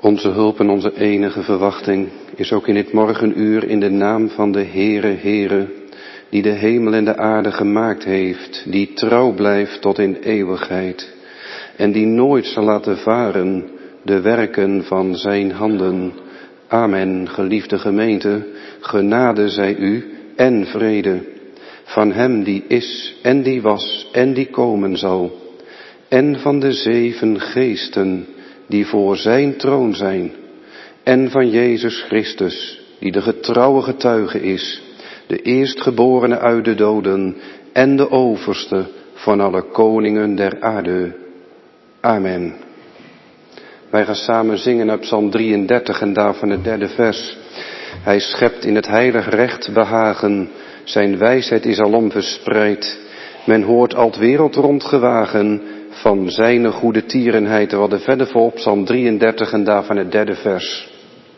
Onze hulp en onze enige verwachting is ook in dit morgenuur in de naam van de Heere, die de hemel en de aarde gemaakt heeft, die trouw blijft tot in eeuwigheid en die nooit zal laten varen de werken van zijn handen. Amen, geliefde gemeente, genade zij u en vrede van hem die is en die was en die komen zal, en van de 7 geesten die voor zijn troon zijn, en van Jezus Christus, die de getrouwe getuige is, de eerstgeborene uit de doden en de overste van alle koningen der aarde. Amen. Wij gaan samen zingen uit Psalm 33 en daarvan het 3e vers. Hij schept in het heilig recht behagen, zijn wijsheid is alom verspreid. Men hoort al 't wereld rondgewagen, van zijne goede tierenheid. We hadden verder voor Psalm 33 en daarvan het 3e vers.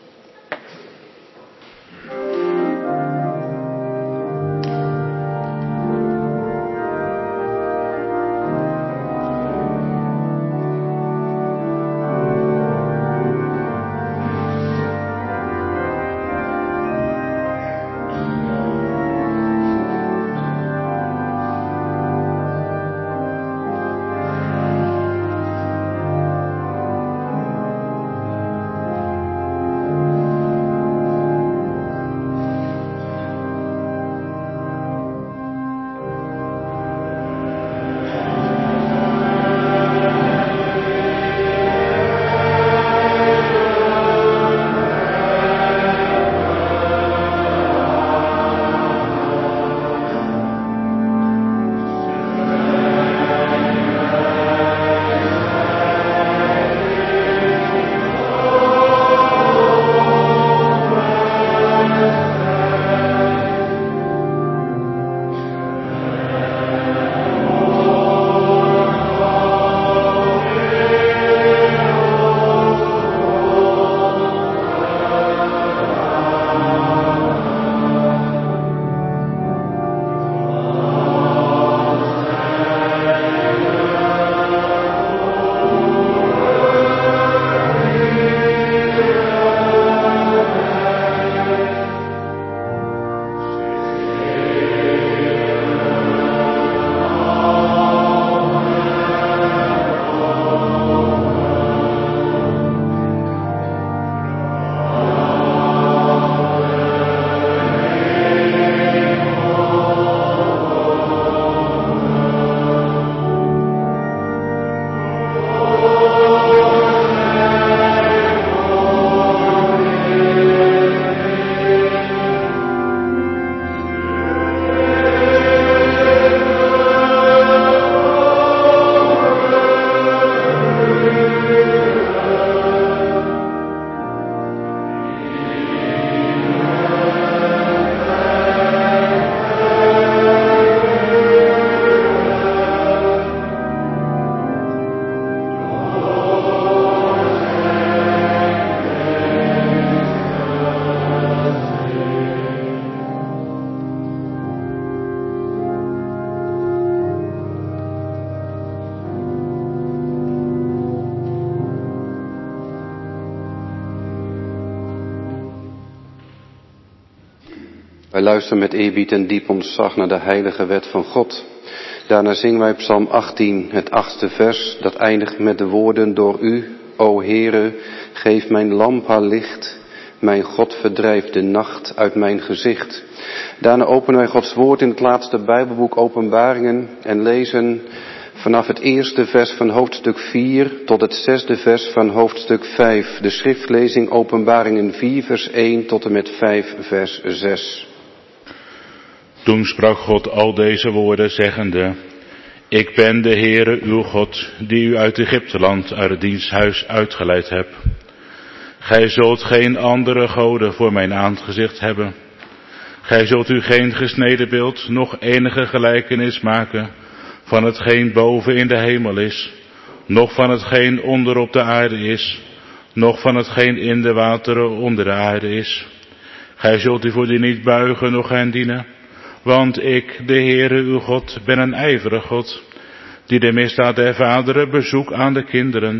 Wij luisteren met eerbied en diep ontzag naar de heilige wet van God. Daarna zingen wij Psalm 18, het 8e vers, dat eindigt met de woorden: door u, o Heere, geef mijn lamp haar licht. Mijn God verdrijft de nacht uit mijn gezicht. Daarna openen wij Gods woord in het laatste Bijbelboek Openbaringen en lezen vanaf het 1e vers van hoofdstuk 4 tot het 6e vers van hoofdstuk 5. De schriftlezing Openbaringen 4 vers 1 tot en met 5 vers 6. Toen sprak God al deze woorden zeggende: Ik ben de Heere uw God, die u uit Egypteland, uit het diensthuis uitgeleid heb. Gij zult geen andere goden voor mijn aangezicht hebben. Gij zult u geen gesneden beeld, noch enige gelijkenis maken van hetgeen boven in de hemel is, noch van hetgeen onder op de aarde is, noch van hetgeen in de wateren onder de aarde is. Gij zult u voor die niet buigen, noch hen dienen, want ik, de Heere uw God, ben een ijverig God, die de misdaad der vaderen bezoekt aan de kinderen,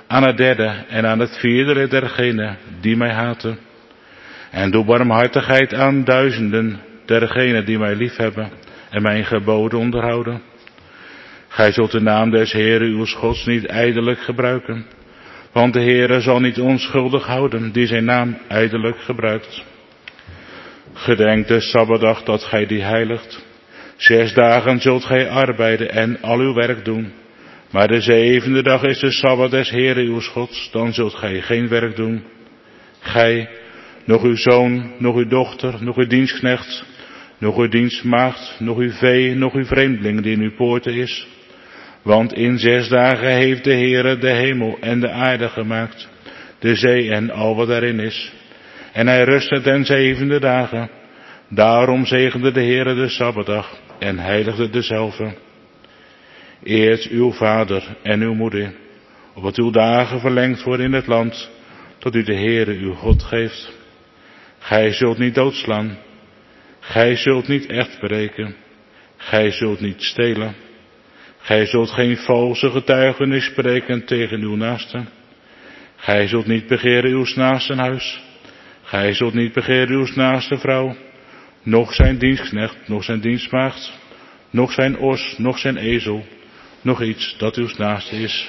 aan het derde en aan het vierde dergenen die mij haten. En doe barmhartigheid aan duizenden dergenen die mij liefhebben en mijn geboden onderhouden. Gij zult de naam des Heeren uws Gods niet ijdelijk gebruiken, want de Heere zal niet onschuldig houden die zijn naam ijdelijk gebruikt. Gedenk de Sabbatdag dat gij die heiligt. 6 dagen zult gij arbeiden en al uw werk doen. Maar de 7e dag is de Sabbat des Heeren uws Gods, dan zult gij geen werk doen. Gij, nog uw zoon, nog uw dochter, nog uw dienstknecht, nog uw dienstmaagd, nog uw vee, nog uw vreemdeling die in uw poorten is. Want in 6 dagen heeft de Heere de hemel en de aarde gemaakt, de zee en al wat daarin is. En hij rustte den 7e dagen. Daarom zegende de Heere de Sabbatdag en heiligde dezelve. Eert uw vader en uw moeder, opdat uw dagen verlengd worden in het land, dat u de Heere uw God geeft. Gij zult niet doodslaan. Gij zult niet echt breken. Gij zult niet stelen. Gij zult geen valse getuigenis spreken tegen uw naaste. Gij zult niet begeren uw naaste huis. Gij zult niet begeren uw naaste vrouw, noch zijn dienstknecht, noch zijn dienstmaagd, noch zijn os, noch zijn ezel, nog iets dat uw naaste is.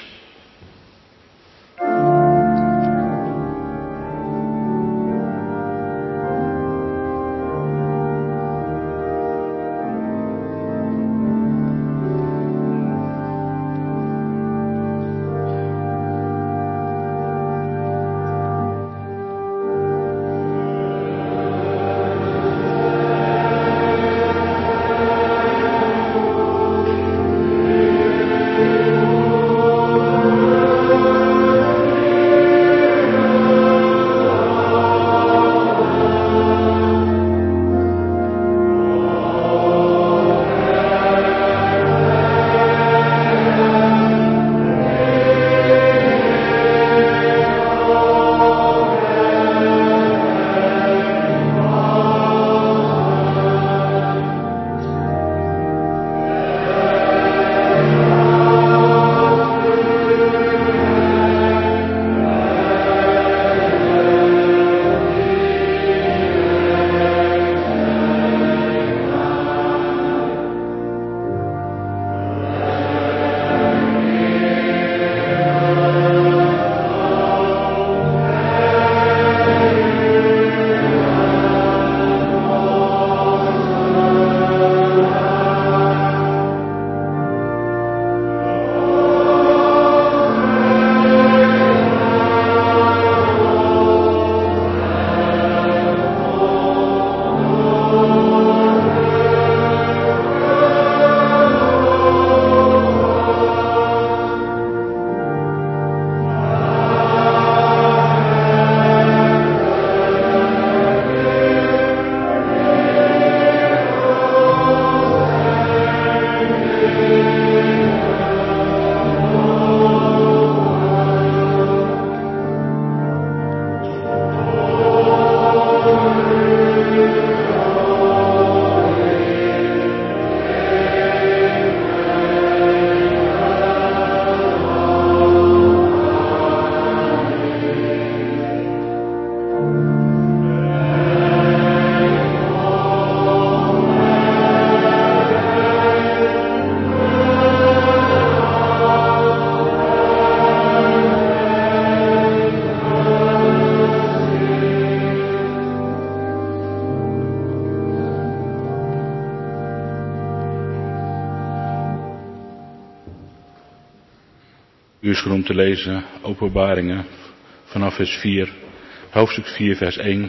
U is om te lezen Openbaringen vanaf vers 4, hoofdstuk 4 vers 1.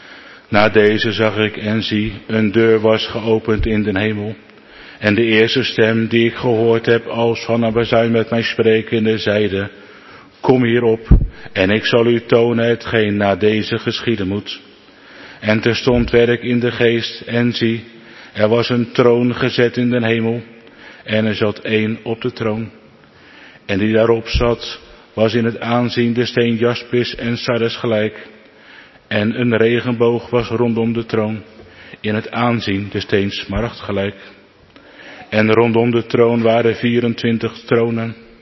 Na deze zag ik en zie, een deur was geopend in den hemel. En de eerste stem die ik gehoord heb als van een bazuin met mij sprekende zeide, kom hierop en ik zal u tonen hetgeen na deze geschieden moet. En terstond werd ik in de geest en zie, er was een troon gezet in den hemel en er zat één op de troon. En die daarop zat, was in het aanzien de steen jaspis en sardes gelijk. En een regenboog was rondom de troon, in het aanzien de steen smaragd gelijk. En rondom de troon waren 24 tronen,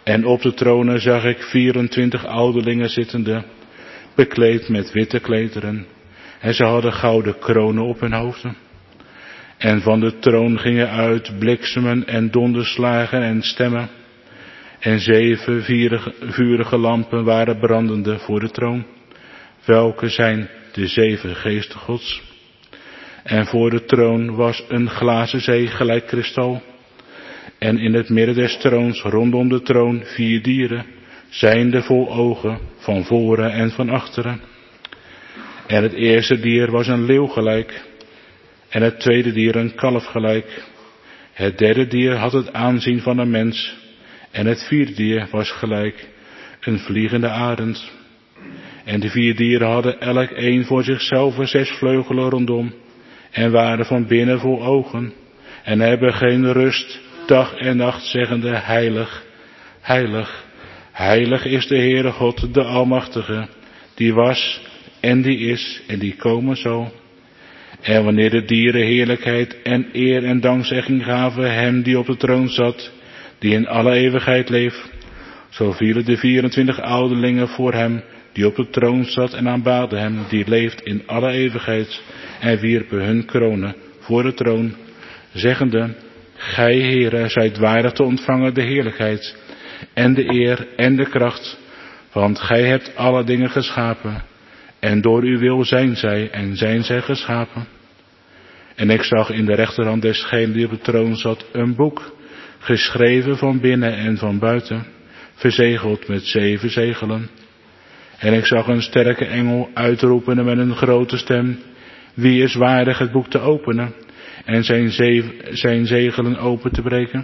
En op de tronen zag ik 24 ouderlingen zittende, bekleed met witte klederen. En ze hadden gouden kronen op hun hoofden. En van de troon gingen uit bliksemen en donderslagen en stemmen. En 7 vurige lampen waren brandende voor de troon, welke zijn de 7 geesten Gods. En voor de troon was een glazen zee gelijk kristal. En in het midden des troons, rondom de troon, 4 dieren, zijnde vol ogen, van voren en van achteren. En het eerste dier was een leeuw gelijk, en het tweede dier een kalf gelijk. Het derde dier had het aanzien van een mens, en het vierde dier was gelijk een vliegende arend. En de 4 dieren hadden elk een voor zichzelf 6 vleugelen rondom, en waren van binnen vol ogen, en hebben geen rust, dag en nacht, zeggende: heilig, heilig, heilig is de Heere God, de Almachtige, die was en die is en die komen zal. En wanneer de dieren heerlijkheid en eer en dankzegging gaven hem die op de troon zat, die in alle eeuwigheid leeft, zo vielen de 24 ouderlingen voor hem die op de troon zat en aanbaden hem die leeft in alle eeuwigheid, en wierpen hun kronen voor de troon, zeggende: Gij, Heere, zijt waardig te ontvangen de heerlijkheid en de eer en de kracht, want gij hebt alle dingen geschapen, en door uw wil zijn zij en zijn zij geschapen. En ik zag in de rechterhand desgene die op de troon zat een boek, geschreven van binnen en van buiten, verzegeld met 7 zegelen. En ik zag een sterke engel uitroepen met een grote stem: Wie is waardig het boek te openen en zijn zegelen open te breken?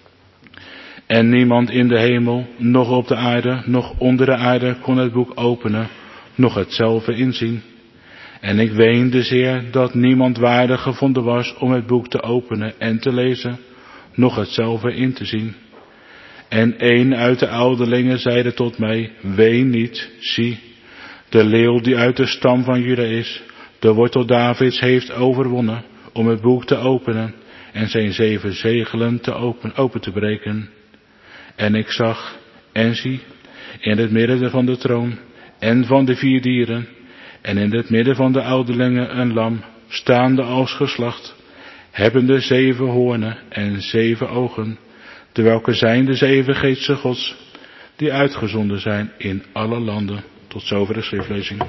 En niemand in de hemel, noch op de aarde, noch onder de aarde kon het boek openen, noch hetzelfde inzien. En ik weende zeer dat niemand waardig gevonden was om het boek te openen en te lezen, noch hetzelfde in te zien. En een uit de ouderlingen zeide tot mij: Ween niet, zie, de leeuw die uit de stam van Juda is, de wortel Davids, heeft overwonnen om het boek te openen en zijn 7 zegelen open te breken. En ik zag en zie, in het midden van de troon en van de 4 dieren en in het midden van de ouderlingen een lam, staande als geslacht, hebbende 7 hoornen en 7 ogen, welke zijn de 7 geesten Gods, die uitgezonden zijn in alle landen. Tot zover de schriftlezing.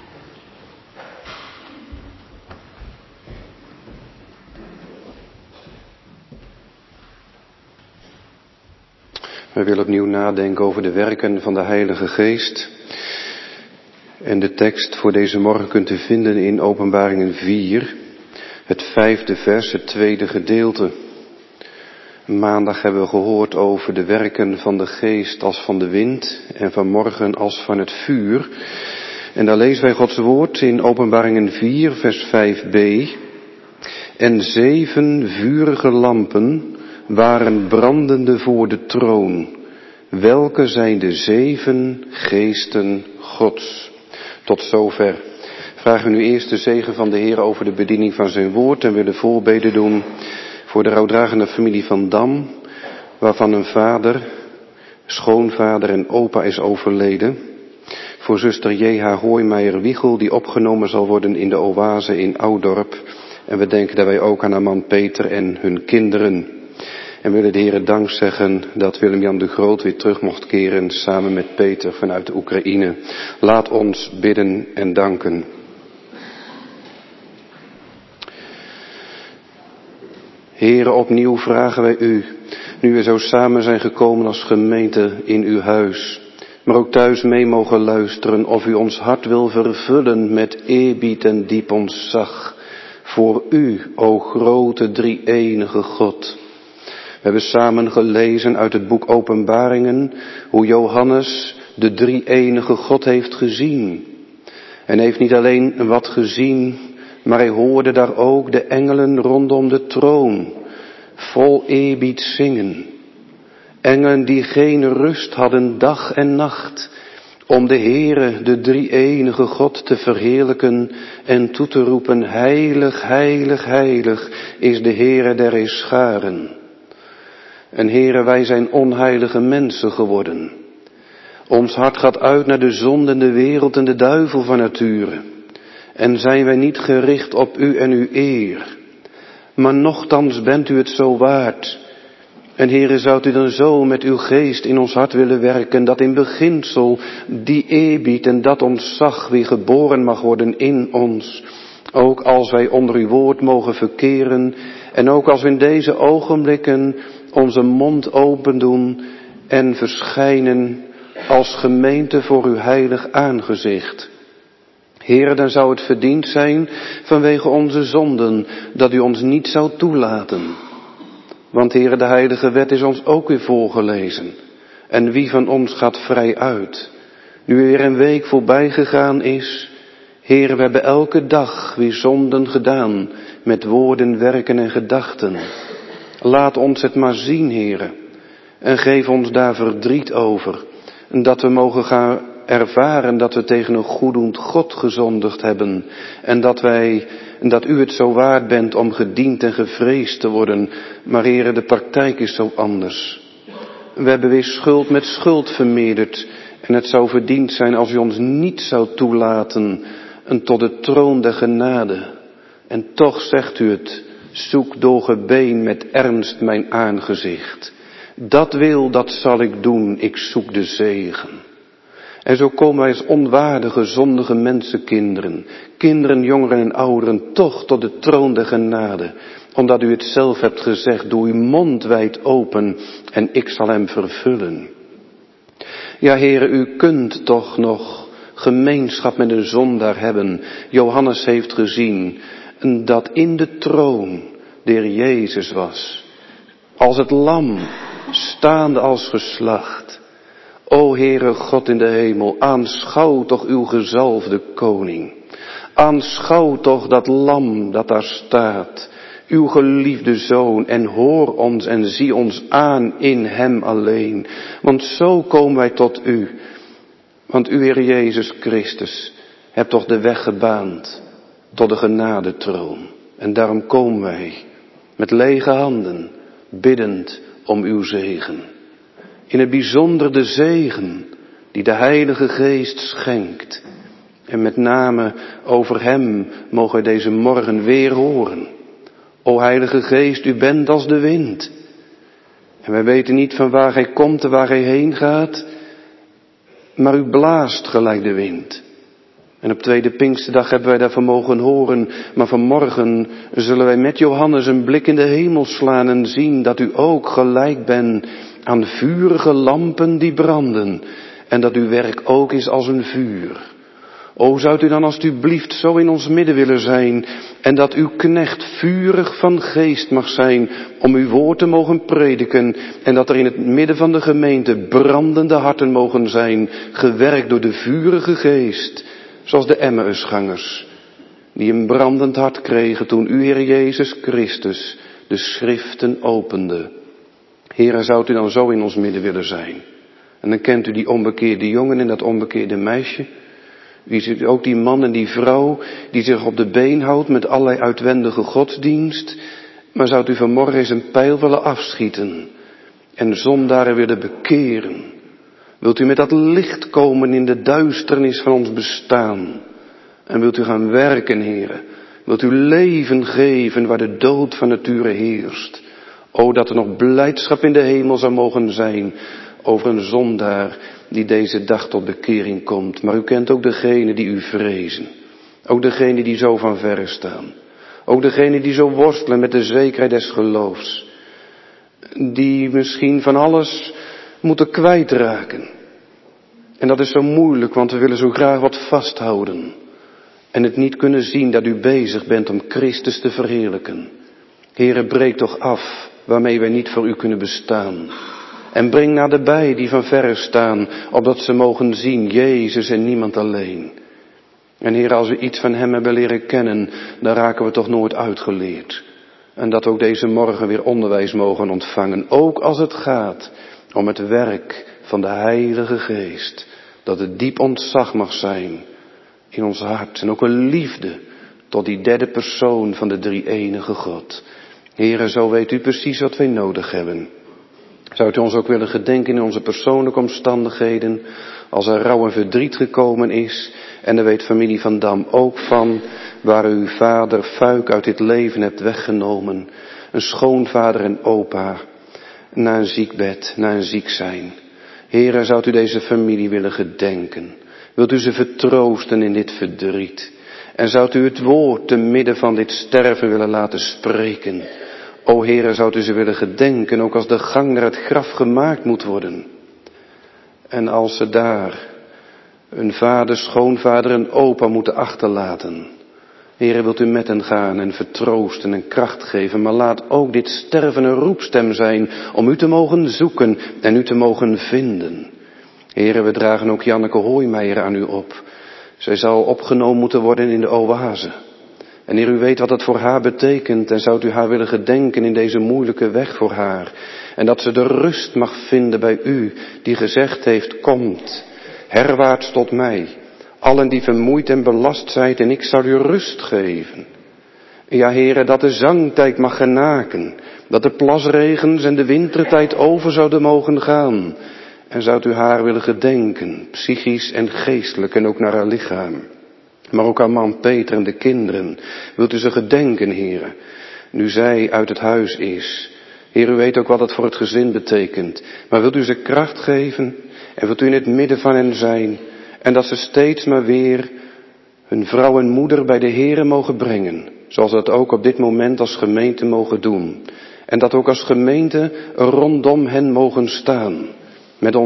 Wij willen opnieuw nadenken over de werken van de Heilige Geest. En de tekst voor deze morgen kunt u vinden in Openbaringen 4, het 5e vers, het 2e gedeelte. Maandag hebben we gehoord over de werken van de Geest als van de wind en vanmorgen als van het vuur. En daar lezen wij Gods woord in Openbaringen 4, vers 5b. En 7 vurige lampen waren brandende voor de troon, welke zijn de 7 geesten Gods. Tot zover. Vragen we nu eerst de zegen van de Heer over de bediening van zijn woord en willen voorbeden doen voor de rouwdragende familie van Dam, waarvan een vader, schoonvader en opa is overleden. Voor zuster J.H. Hooimeijer-Wiegel, die opgenomen zal worden in de oase in Oudorp. En we denken daarbij ook aan haar man Peter en hun kinderen. En willen de Heer dank zeggen dat Willem-Jan de Groot weer terug mocht keren samen met Peter vanuit de Oekraïne. Laat ons bidden en danken. Heere, opnieuw vragen wij u, nu we zo samen zijn gekomen als gemeente in uw huis, maar ook thuis mee mogen luisteren, of u ons hart wil vervullen met eerbied en diep ontzag voor u, o grote drie-enige God. We hebben samen gelezen uit het boek Openbaringen hoe Johannes de drie-enige God heeft gezien. En heeft niet alleen wat gezien, maar hij hoorde daar ook de engelen rondom de troon vol eerbied zingen. Engelen die geen rust hadden dag en nacht om de Heere, de drie-enige God, te verheerlijken en toe te roepen: heilig, heilig, heilig is de Heere der Heerscharen. En Heere, wij zijn onheilige mensen geworden. Ons hart gaat uit naar de zonde en de wereld en de duivel van nature. En zijn wij niet gericht op u en uw eer. Maar nochtans bent u het zo waard. En Heere, zou u dan zo met uw geest in ons hart willen werken, dat in beginsel die eerbied en dat ontzag weer geboren mag worden in ons. Ook als wij onder uw woord mogen verkeren en ook als we in deze ogenblikken onze mond open doen en verschijnen als gemeente voor uw heilig aangezicht. Heere, dan zou het verdiend zijn vanwege onze zonden dat u ons niet zou toelaten. Want Heere, de heilige wet is ons ook weer voorgelezen. En wie van ons gaat vrij uit? Nu weer een week voorbij gegaan is. Heere, we hebben elke dag weer zonden gedaan met woorden, werken en gedachten. Laat ons het maar zien, Heere. En geef ons daar verdriet over. En dat we mogen gaan ervaren dat we tegen een goeddoend God gezondigd hebben. En dat u het zo waard bent om gediend en gevreesd te worden. Maar Heere, de praktijk is zo anders. We hebben weer schuld met schuld vermeerderd. En het zou verdiend zijn als u ons niet zou toelaten en tot de troon der genade. En toch zegt u het, zoek door gebeen met ernst mijn aangezicht. Dat wil, dat zal ik doen, ik zoek de zegen. En zo komen wij als onwaardige, zondige mensenkinderen, kinderen, jongeren en ouderen, toch tot de troon der genade. Omdat u het zelf hebt gezegd, doe uw mond wijd open en ik zal hem vervullen. Ja, Heere, u kunt toch nog gemeenschap met een zondaar hebben. Johannes heeft gezien dat in de troon de Heer Jezus was. Als het lam, staande als geslacht. O Heere God in de hemel, aanschouw toch uw gezalfde koning. Aanschouw toch dat lam dat daar staat, uw geliefde zoon, en hoor ons en zie ons aan in hem alleen. Want zo komen wij tot u. Want u, Heer Jezus Christus, hebt toch de weg gebaand tot de genadetroon. En daarom komen wij met lege handen, biddend om uw zegen. In het bijzonder de zegen die de Heilige Geest schenkt. En met name over hem mogen wij deze morgen weer horen. O Heilige Geest, u bent als de wind. En wij weten niet van waar gij komt en waar gij heen gaat. Maar u blaast gelijk de wind. En op tweede Pinksterdag hebben wij daarvan mogen horen. Maar vanmorgen zullen wij met Johannes een blik in de hemel slaan en zien dat u ook gelijk bent aan vurige lampen die branden. En dat uw werk ook is als een vuur. O, zou u dan alstublieft zo in ons midden willen zijn en dat uw knecht vurig van geest mag zijn om uw woord te mogen prediken en dat er in het midden van de gemeente brandende harten mogen zijn, gewerkt door de vurige geest, zoals de Emmausgangers, die een brandend hart kregen toen u, Heer Jezus Christus, de schriften opende. Heere, zou u dan zo in ons midden willen zijn? En dan kent u die onbekeerde jongen en dat onbekeerde meisje. Wie ziet ook die man en die vrouw die zich op de been houdt met allerlei uitwendige godsdienst. Maar zou u vanmorgen eens een pijl willen afschieten en zondaren willen bekeren? Wilt u met dat licht komen in de duisternis van ons bestaan? En wilt u gaan werken, Heere? Wilt u leven geven waar de dood van nature heerst? O, dat er nog blijdschap in de hemel zou mogen zijn over een zondaar die deze dag tot bekering komt. Maar u kent ook degenen die u vrezen. Ook degenen die zo van verre staan. Ook degenen die zo worstelen met de zekerheid des geloofs. Die misschien van alles moeten kwijtraken. En dat is zo moeilijk, want we willen zo graag wat vasthouden. En het niet kunnen zien dat u bezig bent om Christus te verheerlijken. Heere, breek toch af waarmee wij niet voor u kunnen bestaan. En breng naderbij die van verre staan, opdat ze mogen zien Jezus en niemand alleen. En Heer, als we iets van hem hebben leren kennen, dan raken we toch nooit uitgeleerd. En dat we ook deze morgen weer onderwijs mogen ontvangen, ook als het gaat om het werk van de Heilige Geest. Dat het diep ontzag mag zijn in ons hart en ook een liefde tot die derde persoon van de drie-enige God. Heere, zo weet u precies wat wij nodig hebben. Zou u ons ook willen gedenken in onze persoonlijke omstandigheden, als er rouw en verdriet gekomen is, en daar weet familie Van Dam ook van, waar u uw vader Fuik uit dit leven hebt weggenomen, een schoonvader en opa, na een ziekbed, na een ziek zijn. Heere, zou u deze familie willen gedenken? Wilt u ze vertroosten in dit verdriet? En zou u het woord te midden van dit sterven willen laten spreken? O Heere, zou u ze willen gedenken, ook als de gang naar het graf gemaakt moet worden? En als ze daar een vader, schoonvader en opa moeten achterlaten. Heere, wilt u met hen gaan en vertroosten en kracht geven, maar laat ook dit sterven een roepstem zijn om u te mogen zoeken en u te mogen vinden. Heere, we dragen ook Janneke Hooimeijer aan u op. Zij zal opgenomen moeten worden in de oase. En Heer, u weet wat het voor haar betekent en zou u haar willen gedenken in deze moeilijke weg voor haar. En dat ze de rust mag vinden bij u, die gezegd heeft, komt, herwaarts tot mij, allen die vermoeid en belast zijt, en ik zal u rust geven. Ja, Heere, dat de zangtijd mag genaken, dat de plasregens en de wintertijd over zouden mogen gaan. En zou u haar willen gedenken, psychisch en geestelijk en ook naar haar lichaam. Maar ook aan man Peter en de kinderen. Wilt u ze gedenken, Heere, nu zij uit het huis is. Heer, u weet ook wat het voor het gezin betekent. Maar wilt u ze kracht geven en wilt u in het midden van hen zijn. En dat ze steeds maar weer hun vrouw en moeder bij de Heere mogen brengen. Zoals we dat ook op dit moment als gemeente mogen doen. En dat ook als gemeente rondom hen mogen staan. Met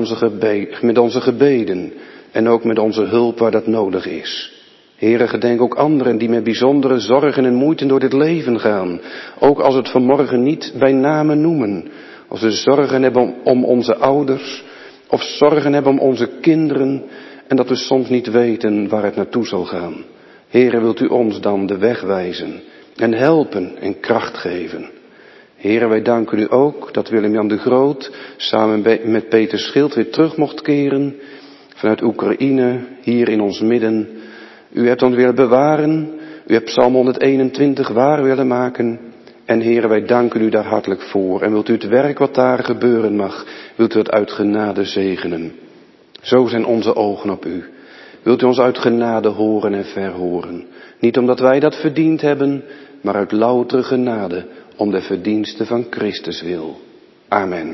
onze gebeden en ook met onze hulp waar dat nodig is. Heere, gedenk ook anderen die met bijzondere zorgen en moeite door dit leven gaan. Ook als we het vanmorgen niet bij name noemen. Als we zorgen hebben om onze ouders of zorgen hebben om onze kinderen en dat we soms niet weten waar het naartoe zal gaan. Heere, wilt u ons dan de weg wijzen en helpen en kracht geven. Heere, wij danken u ook dat Willem-Jan de Groot samen met Peter Schild weer terug mocht keren vanuit Oekraïne hier in ons midden. U hebt ons willen bewaren, u hebt Psalm 121 waar willen maken. En Heere, wij danken u daar hartelijk voor. En wilt u het werk wat daar gebeuren mag, wilt u het uit genade zegenen. Zo zijn onze ogen op u. Wilt u ons uit genade horen en verhoren. Niet omdat wij dat verdiend hebben, maar uit loutere genade, om de verdienste van Christus wil. Amen.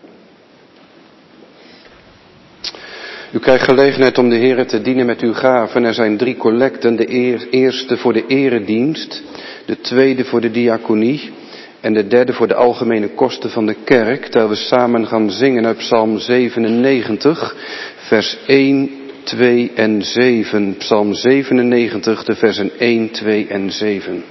U krijgt gelegenheid om de Heere te dienen met uw gaven. Er zijn 3 collecten. De eerste voor de eredienst, de tweede voor de diaconie en de derde voor de algemene kosten van de kerk. Terwijl we samen gaan zingen uit Psalm 97, vers 1, 2 en 7. Psalm 97, de versen 1, 2 en 7.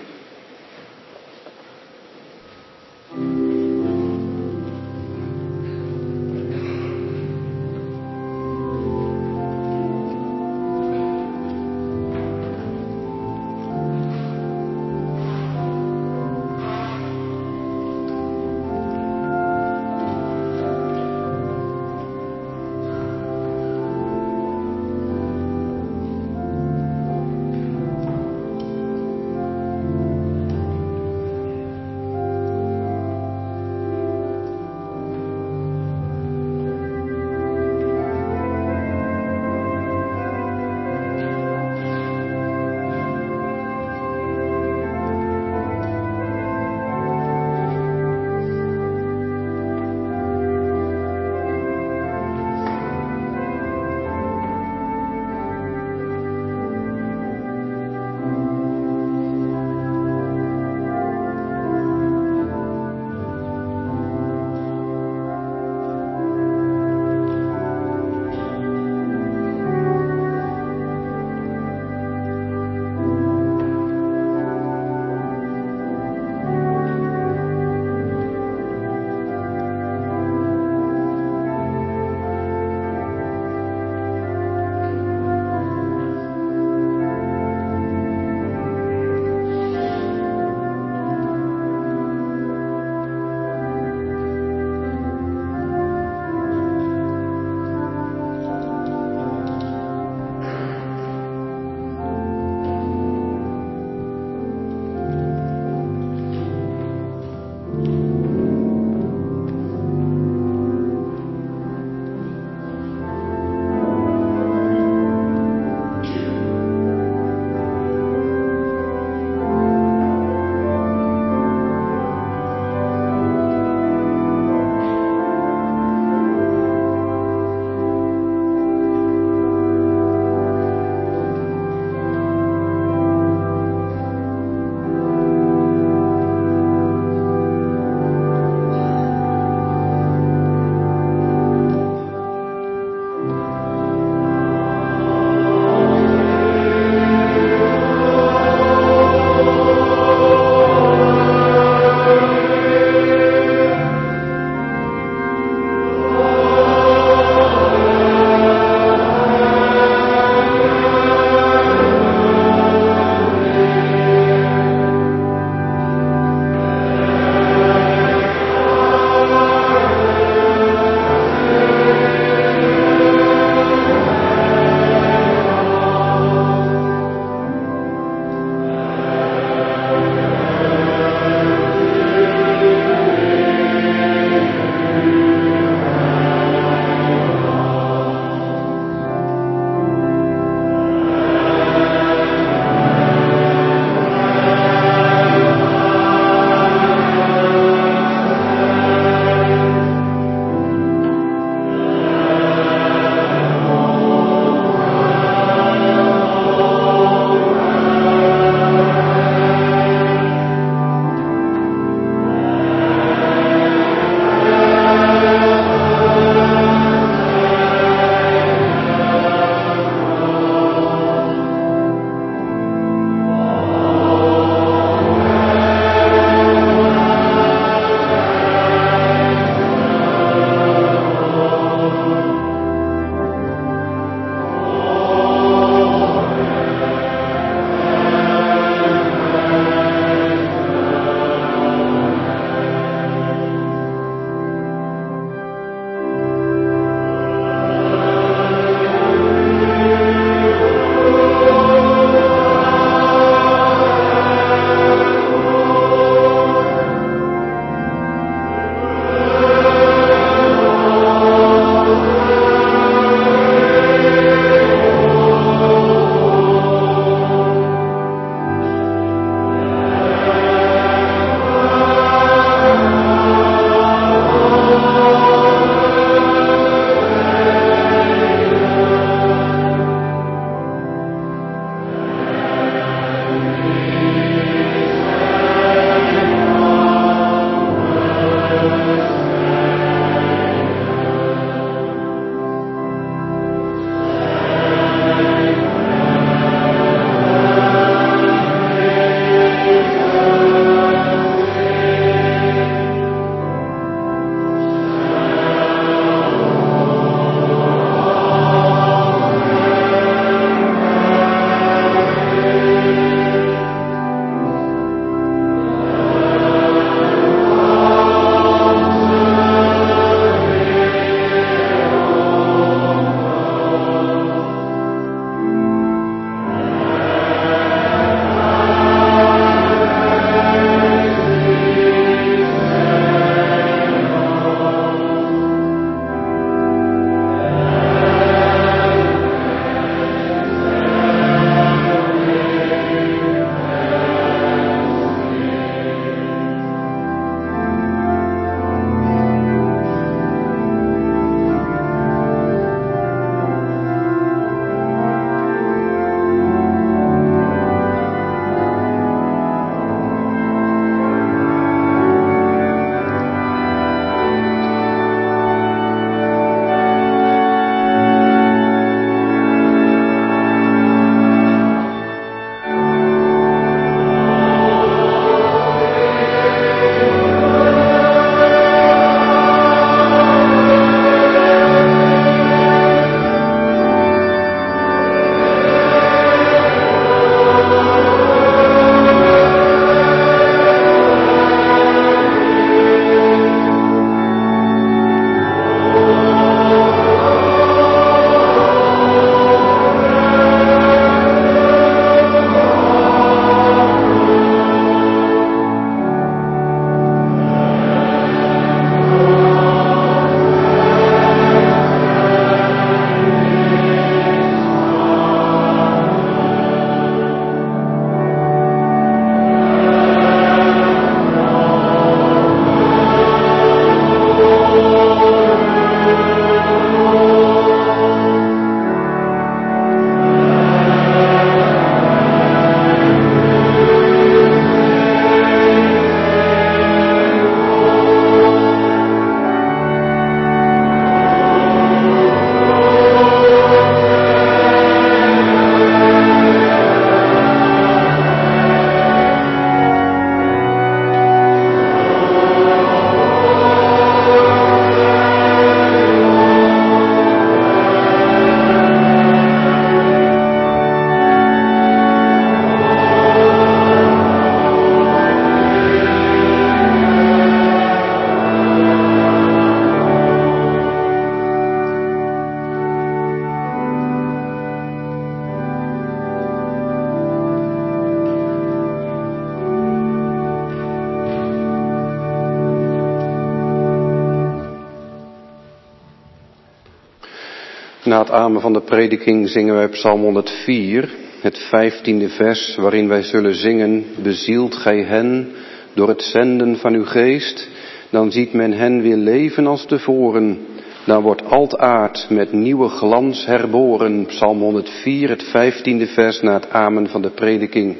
Na het amen van de prediking zingen wij Psalm 104, het 15e vers, waarin wij zullen zingen: bezielt gij hen door het zenden van uw geest, dan ziet men hen weer leven als tevoren. Dan wordt al het aard met nieuwe glans herboren. Psalm 104, het 15e vers na het amen van de prediking.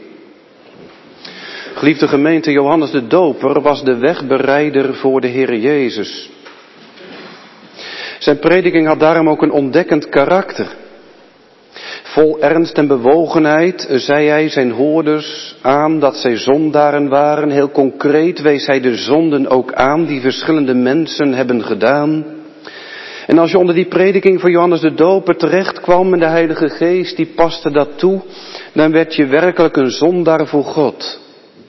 Geliefde gemeente, Johannes de Doper was de wegbereider voor de Heer Jezus. Zijn prediking had daarom ook een ontdekkend karakter. Vol ernst en bewogenheid zei hij zijn hoorders aan dat zij zondaren waren. Heel concreet wees hij de zonden ook aan die verschillende mensen hebben gedaan. En als je onder die prediking van Johannes de Doper terecht kwam en de Heilige Geest die paste dat toe, dan werd je werkelijk een zondaar voor God.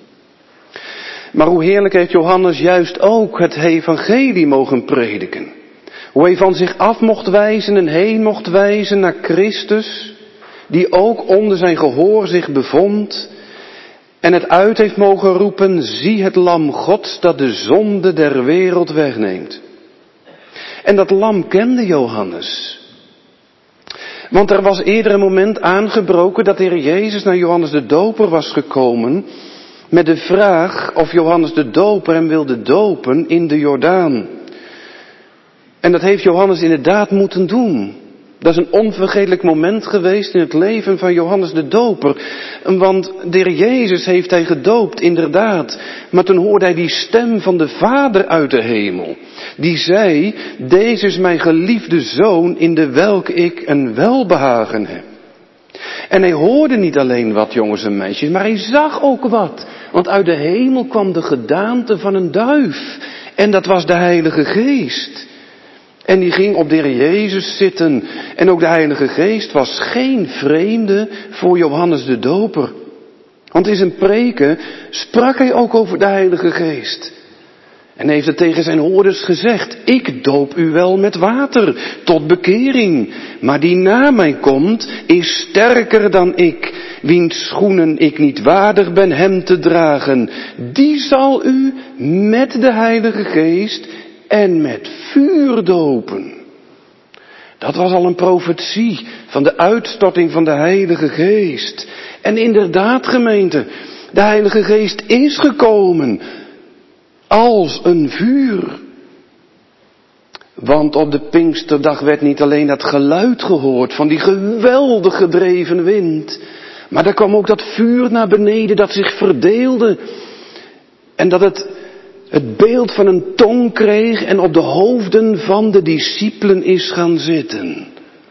Maar hoe heerlijk heeft Johannes juist ook het evangelie mogen prediken. Hoe hij van zich af mocht wijzen en heen mocht wijzen naar Christus, die ook onder zijn gehoor zich bevond en het uit heeft mogen roepen: zie het lam Gods dat de zonde der wereld wegneemt. En dat lam kende Johannes. Want er was eerder een moment aangebroken dat de Heer Jezus naar Johannes de Doper was gekomen met de vraag of Johannes de Doper hem wilde dopen in de Jordaan. En dat heeft Johannes inderdaad moeten doen. Dat is een onvergetelijk moment geweest in het leven van Johannes de Doper. Want de Heer Jezus heeft hij gedoopt, inderdaad. Maar toen hoorde hij die stem van de Vader uit de hemel. Die zei: deze is mijn geliefde Zoon in de welke ik een welbehagen heb. En hij hoorde niet alleen wat, jongens en meisjes, maar hij zag ook wat. Want uit de hemel kwam de gedaante van een duif. En dat was de Heilige Geest. En die ging op de Heer Jezus zitten. En ook de Heilige Geest was geen vreemde voor Johannes de Doper. Want in zijn preken sprak hij ook over de Heilige Geest. En heeft het tegen zijn hoorders gezegd: ik doop u wel met water tot bekering. Maar die na mij komt is sterker dan ik, wiens schoenen ik niet waardig ben hem te dragen. Die zal u met de Heilige Geest en met vuur dopen. Dat was al een profetie van de uitstorting van de Heilige Geest. En inderdaad, gemeente, de Heilige Geest is gekomen als een vuur. Want op de Pinksterdag werd niet alleen dat geluid gehoord van die geweldig gedreven wind, maar daar kwam ook dat vuur naar beneden dat zich verdeelde. En dat het beeld van een tong kreeg en op de hoofden van de discipelen is gaan zitten.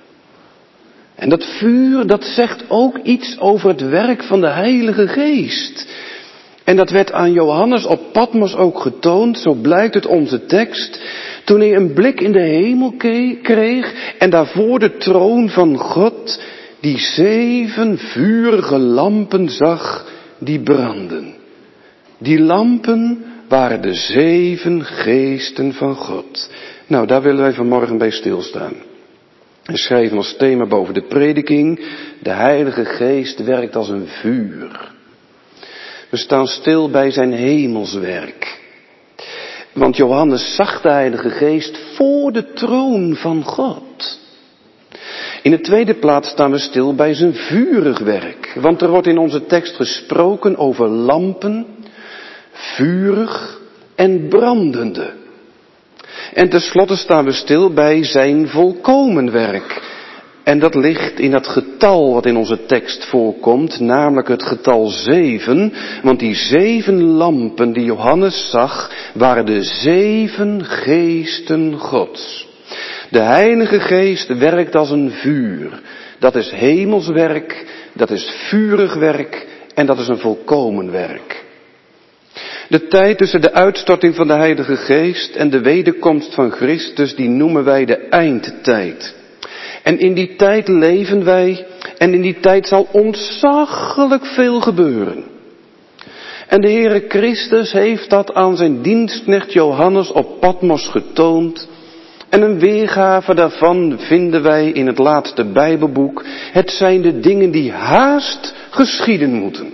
En dat vuur, dat zegt ook iets over het werk van de Heilige Geest. En dat werd aan Johannes op Patmos ook getoond, zo blijkt uit onze tekst, toen hij een blik in de hemel kreeg en daarvoor de troon van God, die 7 vurige lampen zag die brandden. Die lampen waren de 7 geesten van God. Nou, daar willen wij vanmorgen bij stilstaan. En schrijven als thema boven de prediking: de Heilige Geest werkt als een vuur. We staan stil bij zijn hemelswerk. Want Johannes zag de Heilige Geest voor de troon van God. In de tweede plaats staan we stil bij zijn vurig werk. Want er wordt in onze tekst gesproken over lampen, vurig en brandende. En tenslotte staan we stil bij zijn volkomen werk. En dat ligt in het getal wat in onze tekst voorkomt, namelijk het getal 7. Want die 7 lampen die Johannes zag, waren de 7 geesten Gods. De Heilige Geest werkt als een vuur. Dat is hemelswerk, dat is vurig werk en dat is een volkomen werk. De tijd tussen de uitstorting van de Heilige Geest en de wederkomst van Christus, die noemen wij de eindtijd. En in die tijd leven wij en in die tijd zal ontzaglijk veel gebeuren. En de Heere Christus heeft dat aan zijn dienstknecht Johannes op Patmos getoond. En een weergave daarvan vinden wij in het laatste Bijbelboek. Het zijn de dingen die haast geschieden moeten.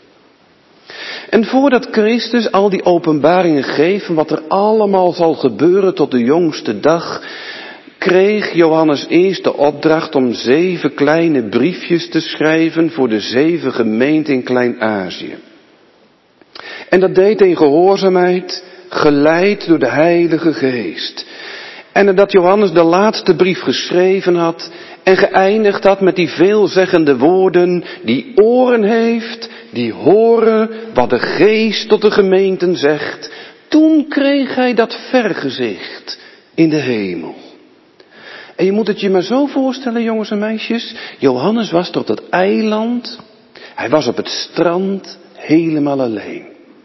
En voordat Christus al die openbaringen geeft van wat er allemaal zal gebeuren tot de jongste dag, kreeg Johannes eerst de opdracht om 7 kleine briefjes te schrijven voor de 7 gemeenten in Klein-Azië. En dat deed hij in gehoorzaamheid, geleid door de Heilige Geest. En nadat Johannes de laatste brief geschreven had en geëindigd had met die veelzeggende woorden, die oren heeft, die horen wat de Geest tot de gemeenten zegt, toen kreeg hij dat vergezicht in de hemel. En je moet het je maar zo voorstellen, jongens en meisjes. Johannes was op dat eiland. Hij was op het strand helemaal alleen.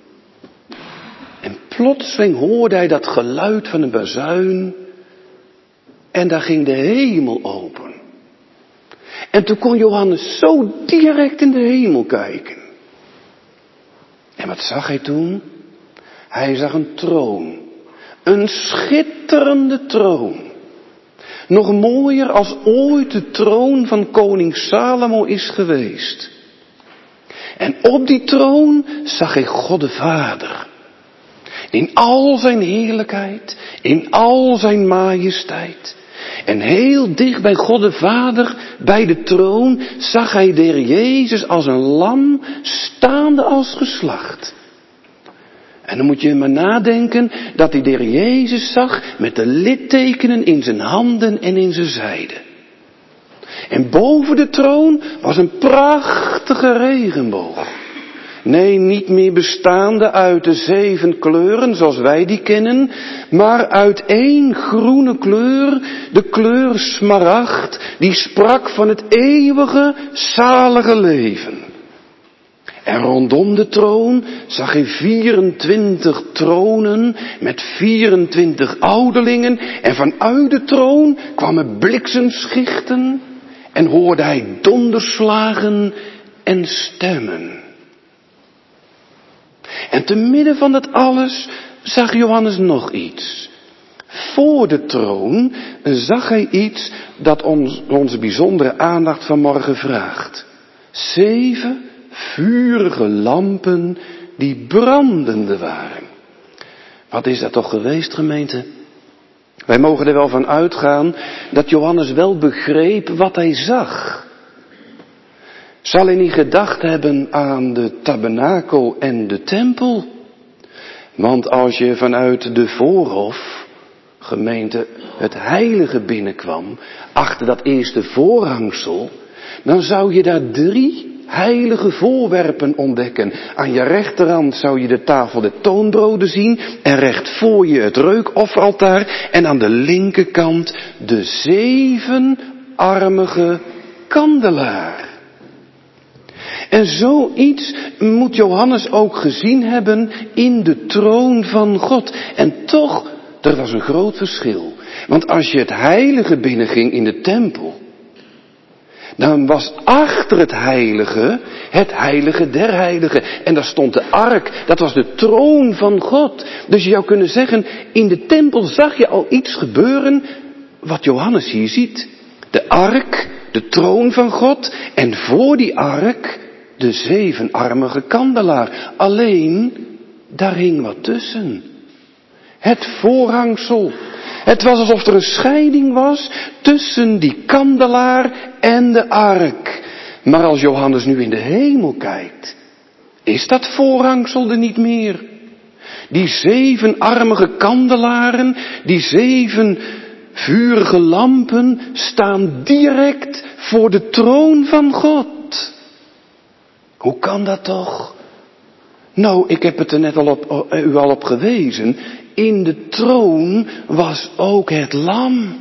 En plotseling hoorde hij dat geluid van een bazuin. En daar ging de hemel open. En toen kon Johannes zo direct in de hemel kijken. En wat zag hij toen? Hij zag een troon. Een schitterende troon. Nog mooier als ooit de troon van koning Salomo is geweest. En op die troon zag hij God de Vader. In al zijn heerlijkheid, in al zijn majesteit. En heel dicht bij God de Vader, bij de troon, zag hij de Heer Jezus als een lam, staande als geslacht. En dan moet je maar nadenken dat hij de Heer Jezus zag met de littekenen in zijn handen en in zijn zijde. En boven de troon was een prachtige regenboog. Nee, niet meer bestaande uit de 7 kleuren zoals wij die kennen, maar uit 1 groene kleur, de kleur smaragd, die sprak van het eeuwige, zalige leven. En rondom de troon zag hij 24 tronen met 24 ouderlingen. En vanuit de troon kwamen bliksemschichten en hoorde hij donderslagen en stemmen. En te midden van dat alles zag Johannes nog iets. Voor de troon zag hij iets dat onze bijzondere aandacht vanmorgen vraagt. 7 vurige lampen die brandende waren. Wat is dat toch geweest, gemeente? Wij mogen er wel van uitgaan dat Johannes wel begreep wat hij zag. Zal hij niet gedacht hebben aan de tabernakel en de tempel? Want als je vanuit de voorhof, gemeente, het heilige binnenkwam, achter dat eerste voorhangsel, dan zou je daar 3 heilige voorwerpen ontdekken. Aan je rechterhand zou je de tafel der toonbroden zien en recht voor je het reukofferaltaar en aan de linkerkant de 7-armige kandelaar. En zoiets moet Johannes ook gezien hebben in de troon van God. En toch, er was een groot verschil. Want als je het heilige binnenging in de tempel, dan was achter het heilige der heiligen. En daar stond de ark, dat was de troon van God. Dus je zou kunnen zeggen, in de tempel zag je al iets gebeuren wat Johannes hier ziet. De ark, de troon van God en voor die ark de 7-armige kandelaar. Alleen, daar hing wat tussen. Het voorhangsel. Het was alsof er een scheiding was tussen die kandelaar en de ark. Maar als Johannes nu in de hemel kijkt, is dat voorhangsel er niet meer. Die 7-armige kandelaren, die 7 vurige lampen staan direct voor de troon van God. Hoe kan dat toch? Nou, ik heb het er net u al op gewezen. In de troon was ook het lam.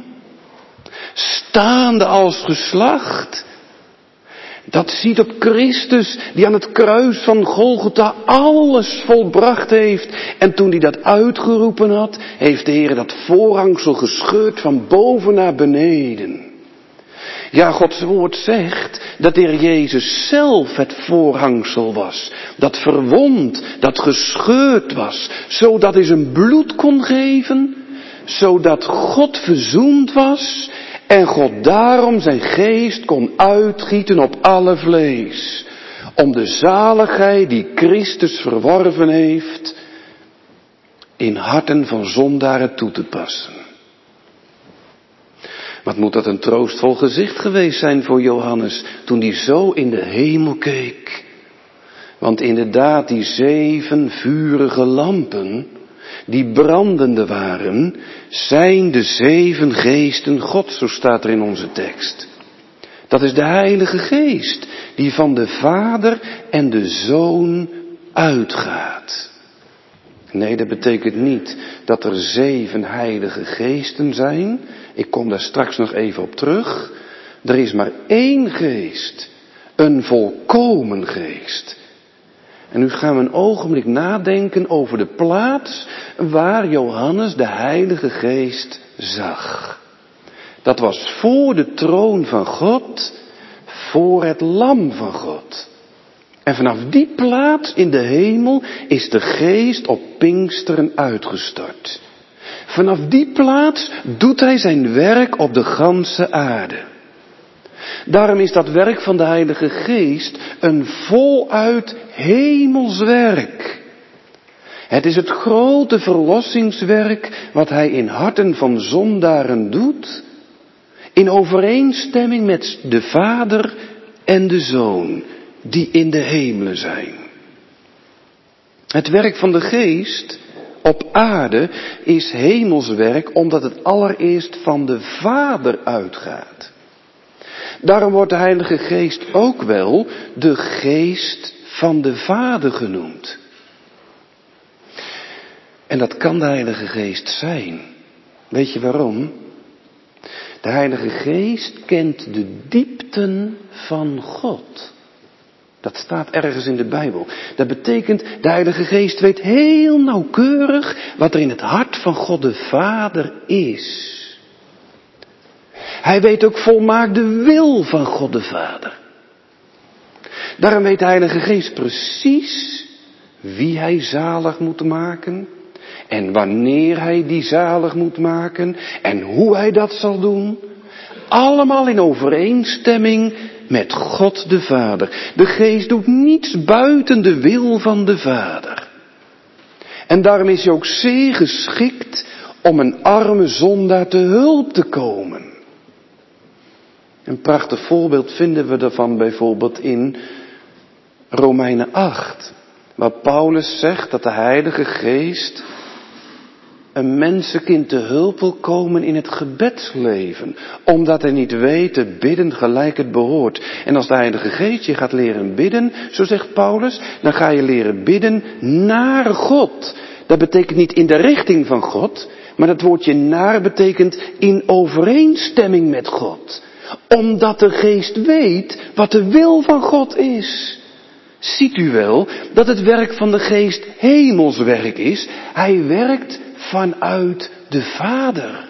Staande als geslacht. Dat ziet op Christus die aan het kruis van Golgotha alles volbracht heeft. En toen hij dat uitgeroepen had, heeft de Heer dat voorhangsel gescheurd van boven naar beneden. Ja, Gods woord zegt dat de Heer Jezus zelf het voorhangsel was. Dat verwond, dat gescheurd was, zodat hij zijn bloed kon geven. Zodat God verzoend was en God daarom zijn geest kon uitgieten op alle vlees. Om de zaligheid die Christus verworven heeft, in harten van zondaren toe te passen. Wat moet dat een troostvol gezicht geweest zijn voor Johannes toen hij zo in de hemel keek. Want inderdaad, die 7 vurige lampen, die brandende waren, zijn de 7 geesten Gods, zo staat er in onze tekst. Dat is de Heilige Geest, die van de Vader en de Zoon uitgaat. Nee, dat betekent niet dat er 7 heilige geesten zijn. Ik kom daar straks nog even op terug. Er is maar 1 geest, een volkomen geest. En nu gaan we een ogenblik nadenken over de plaats waar Johannes de Heilige Geest zag. Dat was voor de troon van God, voor het lam van God. En vanaf die plaats in de hemel is de Geest op Pinksteren uitgestort. Vanaf die plaats doet hij zijn werk op de ganse aarde. Daarom is dat werk van de Heilige Geest een voluit hemels werk. Het is het grote verlossingswerk wat hij in harten van zondaren doet, in overeenstemming met de Vader en de Zoon, die in de hemelen zijn. Het werk van de Geest op aarde is hemelswerk, omdat het allereerst van de Vader uitgaat. Daarom wordt de Heilige Geest ook wel de Geest van de Vader genoemd. En dat kan de Heilige Geest zijn. Weet je waarom? De Heilige Geest kent de diepten van God. Dat staat ergens in de Bijbel. Dat betekent, de Heilige Geest weet heel nauwkeurig wat er in het hart van God de Vader is. Hij weet ook volmaakt de wil van God de Vader. Daarom weet de Heilige Geest precies wie hij zalig moet maken. En wanneer hij die zalig moet maken. En hoe hij dat zal doen. Allemaal in overeenstemming met God de Vader. De Geest doet niets buiten de wil van de Vader. En daarom is hij ook zeer geschikt om een arme zondaar te hulp te komen. Een prachtig voorbeeld vinden we daarvan bijvoorbeeld in Romeinen 8. Waar Paulus zegt dat de Heilige Geest een mensenkind te hulp wil komen in het gebedsleven. Omdat hij niet weet te bidden gelijk het behoort. En als de Heilige Geest je gaat leren bidden, zo zegt Paulus, dan ga je leren bidden naar God. Dat betekent niet in de richting van God, maar dat woordje naar betekent in overeenstemming met God. Omdat de Geest weet wat de wil van God is. Ziet u wel dat het werk van de Geest hemelswerk is. Hij werkt vanuit de Vader.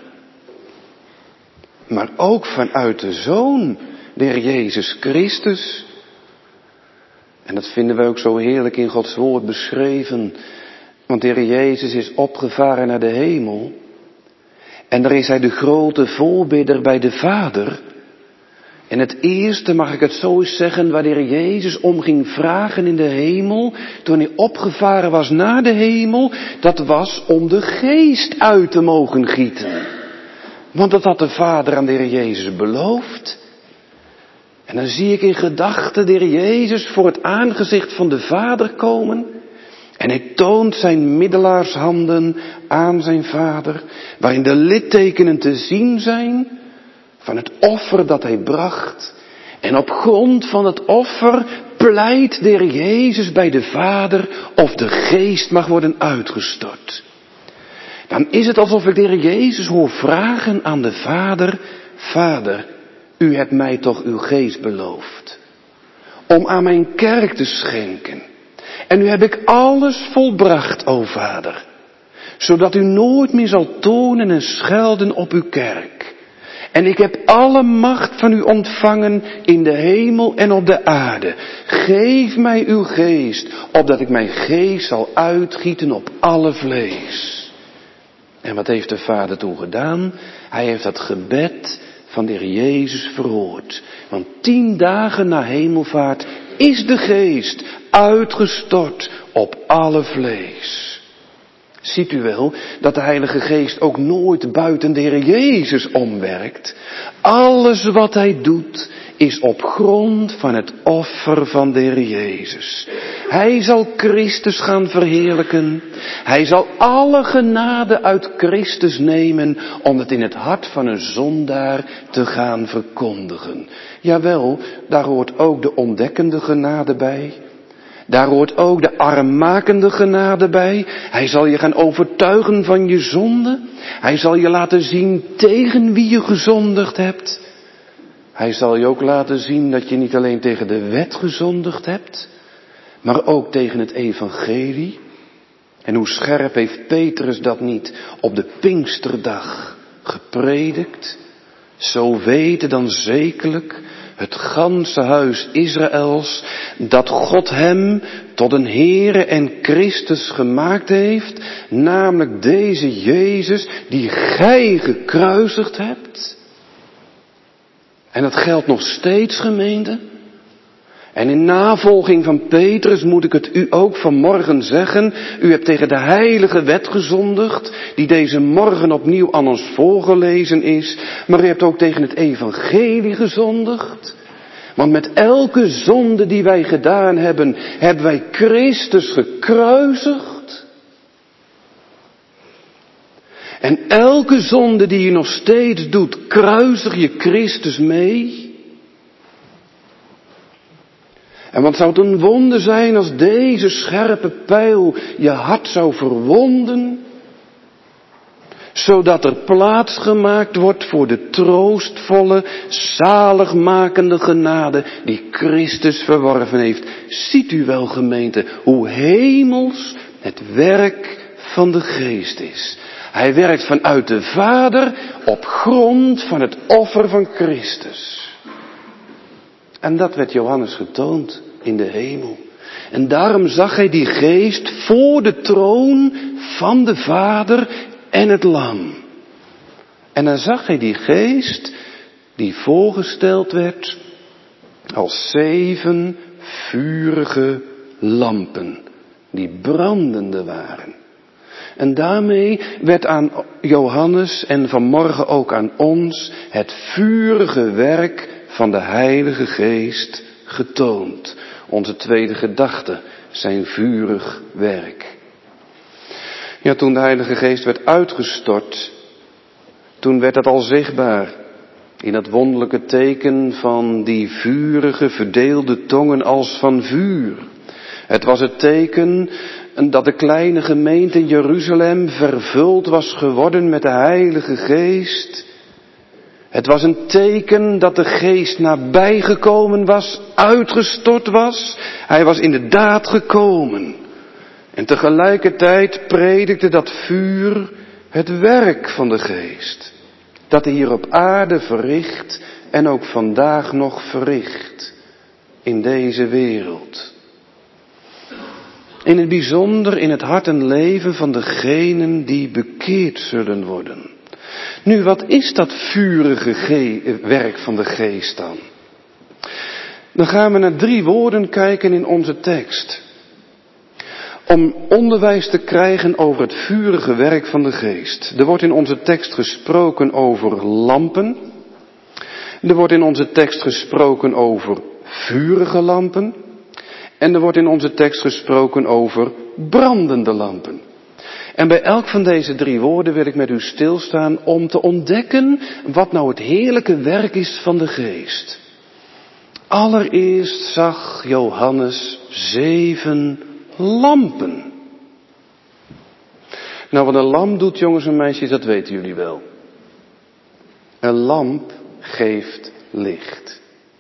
Maar ook vanuit de Zoon, de Heer Jezus Christus. En dat vinden we ook zo heerlijk in Gods woord beschreven. Want de Heer Jezus is opgevaren naar de hemel. En daar is hij de grote voorbidder bij de Vader. En het eerste, mag ik het zo eens zeggen, waar de Heer Jezus om ging vragen in de hemel, toen hij opgevaren was naar de hemel, dat was om de Geest uit te mogen gieten. Want dat had de Vader aan de Heer Jezus beloofd. En dan zie ik in gedachten de Heer Jezus voor het aangezicht van de Vader komen. En hij toont zijn middelaarshanden aan zijn Vader, waarin de littekenen te zien zijn van het offer dat hij bracht. En op grond van het offer pleit de Heer Jezus bij de Vader of de Geest mag worden uitgestort. Dan is het alsof ik de Heer Jezus hoor vragen aan de Vader: Vader, u hebt mij toch uw Geest beloofd om aan mijn kerk te schenken. En nu heb ik alles volbracht, o Vader, zodat u nooit meer zal tonen en schelden op uw kerk. En ik heb alle macht van u ontvangen in de hemel en op de aarde. Geef mij uw Geest, opdat ik mijn Geest zal uitgieten op alle vlees. En wat heeft de Vader toen gedaan? Hij heeft dat gebed van de Heer Jezus verhoord. Want 10 dagen na hemelvaart is de Geest uitgestort op alle vlees. Ziet u wel dat de Heilige Geest ook nooit buiten de Heer Jezus omwerkt? Alles wat Hij doet is op grond van het offer van de Heer Jezus. Hij zal Christus gaan verheerlijken. Hij zal alle genade uit Christus nemen om het in het hart van een zondaar te gaan verkondigen. Jawel, daar hoort ook de ontdekkende genade bij. Daar hoort ook de armmakende genade bij. Hij zal je gaan overtuigen van je zonde. Hij zal je laten zien tegen wie je gezondigd hebt. Hij zal je ook laten zien dat je niet alleen tegen de wet gezondigd hebt, maar ook tegen het evangelie. En hoe scherp heeft Petrus dat niet op de Pinksterdag gepredikt? Zo weten dan zekerlijk het ganse huis Israëls dat God hem tot een Heere en Christus gemaakt heeft, namelijk deze Jezus die gij gekruisigd hebt. En dat geldt nog steeds, gemeente. En in navolging van Petrus moet ik het u ook vanmorgen zeggen. U hebt tegen de heilige wet gezondigd, die deze morgen opnieuw aan ons voorgelezen is. Maar u hebt ook tegen het evangelie gezondigd. Want met elke zonde die wij gedaan hebben, hebben wij Christus gekruisigd. En elke zonde die je nog steeds doet, kruisig je Christus mee. En wat zou het een wonder zijn als deze scherpe pijl je hart zou verwonden, zodat er plaats gemaakt wordt voor de troostvolle, zaligmakende genade die Christus verworven heeft. Ziet u wel, gemeente, hoe hemels het werk van de Geest is. Hij werkt vanuit de Vader op grond van het offer van Christus. En dat werd Johannes getoond in de hemel. En daarom zag hij die Geest voor de troon van de Vader en het Lam. En dan zag hij die Geest die voorgesteld werd als 7 vurige lampen die brandende waren. En daarmee werd aan Johannes en vanmorgen ook aan ons het vurige werk van de Heilige Geest getoond. Onze tweede gedachte, zijn vurig werk. Ja, toen de Heilige Geest werd uitgestort, toen werd dat al zichtbaar in dat wonderlijke teken van die vurige verdeelde tongen als van vuur. Het was het teken dat de kleine gemeente in Jeruzalem vervuld was geworden met de Heilige Geest. Het was een teken dat de Geest nabijgekomen was, uitgestort was. Hij was inderdaad gekomen. En tegelijkertijd predikte dat vuur het werk van de Geest. Dat hij hier op aarde verricht en ook vandaag nog verricht in deze wereld. In het bijzonder in het hart en leven van degenen die bekeerd zullen worden. Nu, wat is dat vurige werk van de Geest dan? Dan gaan we naar 3 woorden kijken in onze tekst. Om onderwijs te krijgen over het vurige werk van de Geest. Er wordt in onze tekst gesproken over lampen. Er wordt in onze tekst gesproken over vurige lampen. En er wordt in onze tekst gesproken over brandende lampen. En bij elk van deze 3 woorden wil ik met u stilstaan om te ontdekken wat nou het heerlijke werk is van de Geest. Allereerst zag Johannes 7 lampen. Nou, wat een lamp doet, jongens en meisjes, dat weten jullie wel. Een lamp geeft licht.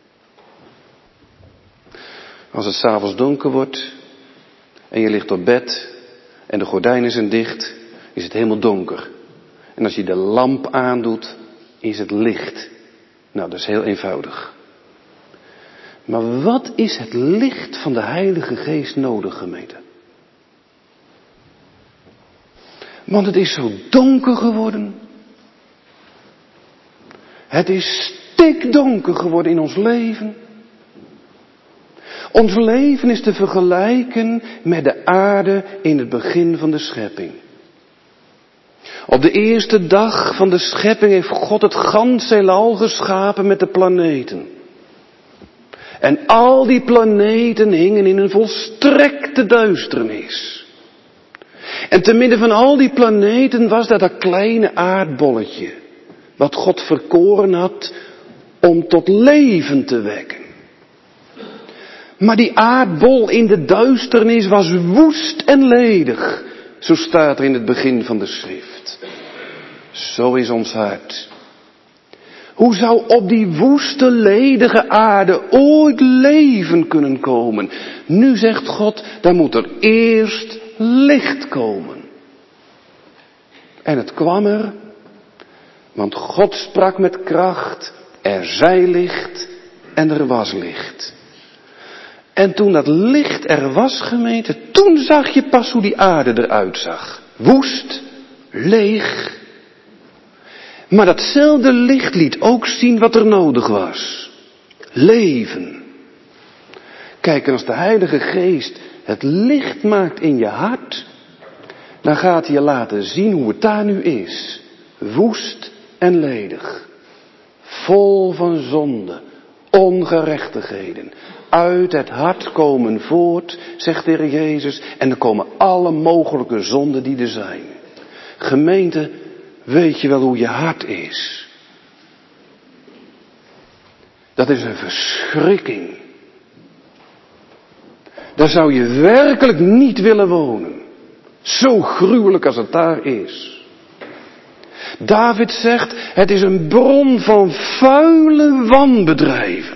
Als het 's avonds donker wordt en je ligt op bed en de gordijnen zijn dicht, is het helemaal donker. En als je de lamp aandoet, is het licht. Nou, dat is heel eenvoudig. Maar wat is het licht van de Heilige Geest nodig, gemeente? Want het is zo donker geworden. Het is stikdonker geworden in ons leven. Ons leven is te vergelijken met de aarde in het begin van de schepping. Op de eerste dag van de schepping heeft God het ganse heelal geschapen met de planeten. En al die planeten hingen in een volstrekte duisternis. En te midden van al die planeten was daar dat kleine aardbolletje, wat God verkoren had om tot leven te wekken. Maar die aardbol in de duisternis was woest en ledig. Zo staat er in het begin van de schrift. Zo is ons hart. Hoe zou op die woeste, ledige aarde ooit leven kunnen komen? Nu zegt God, daar moet er eerst licht komen. En het kwam er, want God sprak met kracht, er zij licht en er was licht. En toen dat licht er was, gemeente, toen zag je pas hoe die aarde eruit zag. Woest, leeg. Maar datzelfde licht liet ook zien wat er nodig was. Leven. Kijk, en als de Heilige Geest het licht maakt in je hart, dan gaat hij je laten zien hoe het daar nu is. Woest en ledig. Vol van zonde, ongerechtigheden. Uit het hart komen voort, zegt de Heer Jezus, en er komen alle mogelijke zonden die er zijn. Gemeente, weet je wel hoe je hart is? Dat is een verschrikking. Daar zou je werkelijk niet willen wonen. Zo gruwelijk als het daar is. David zegt, het is een bron van vuile wanbedrijven.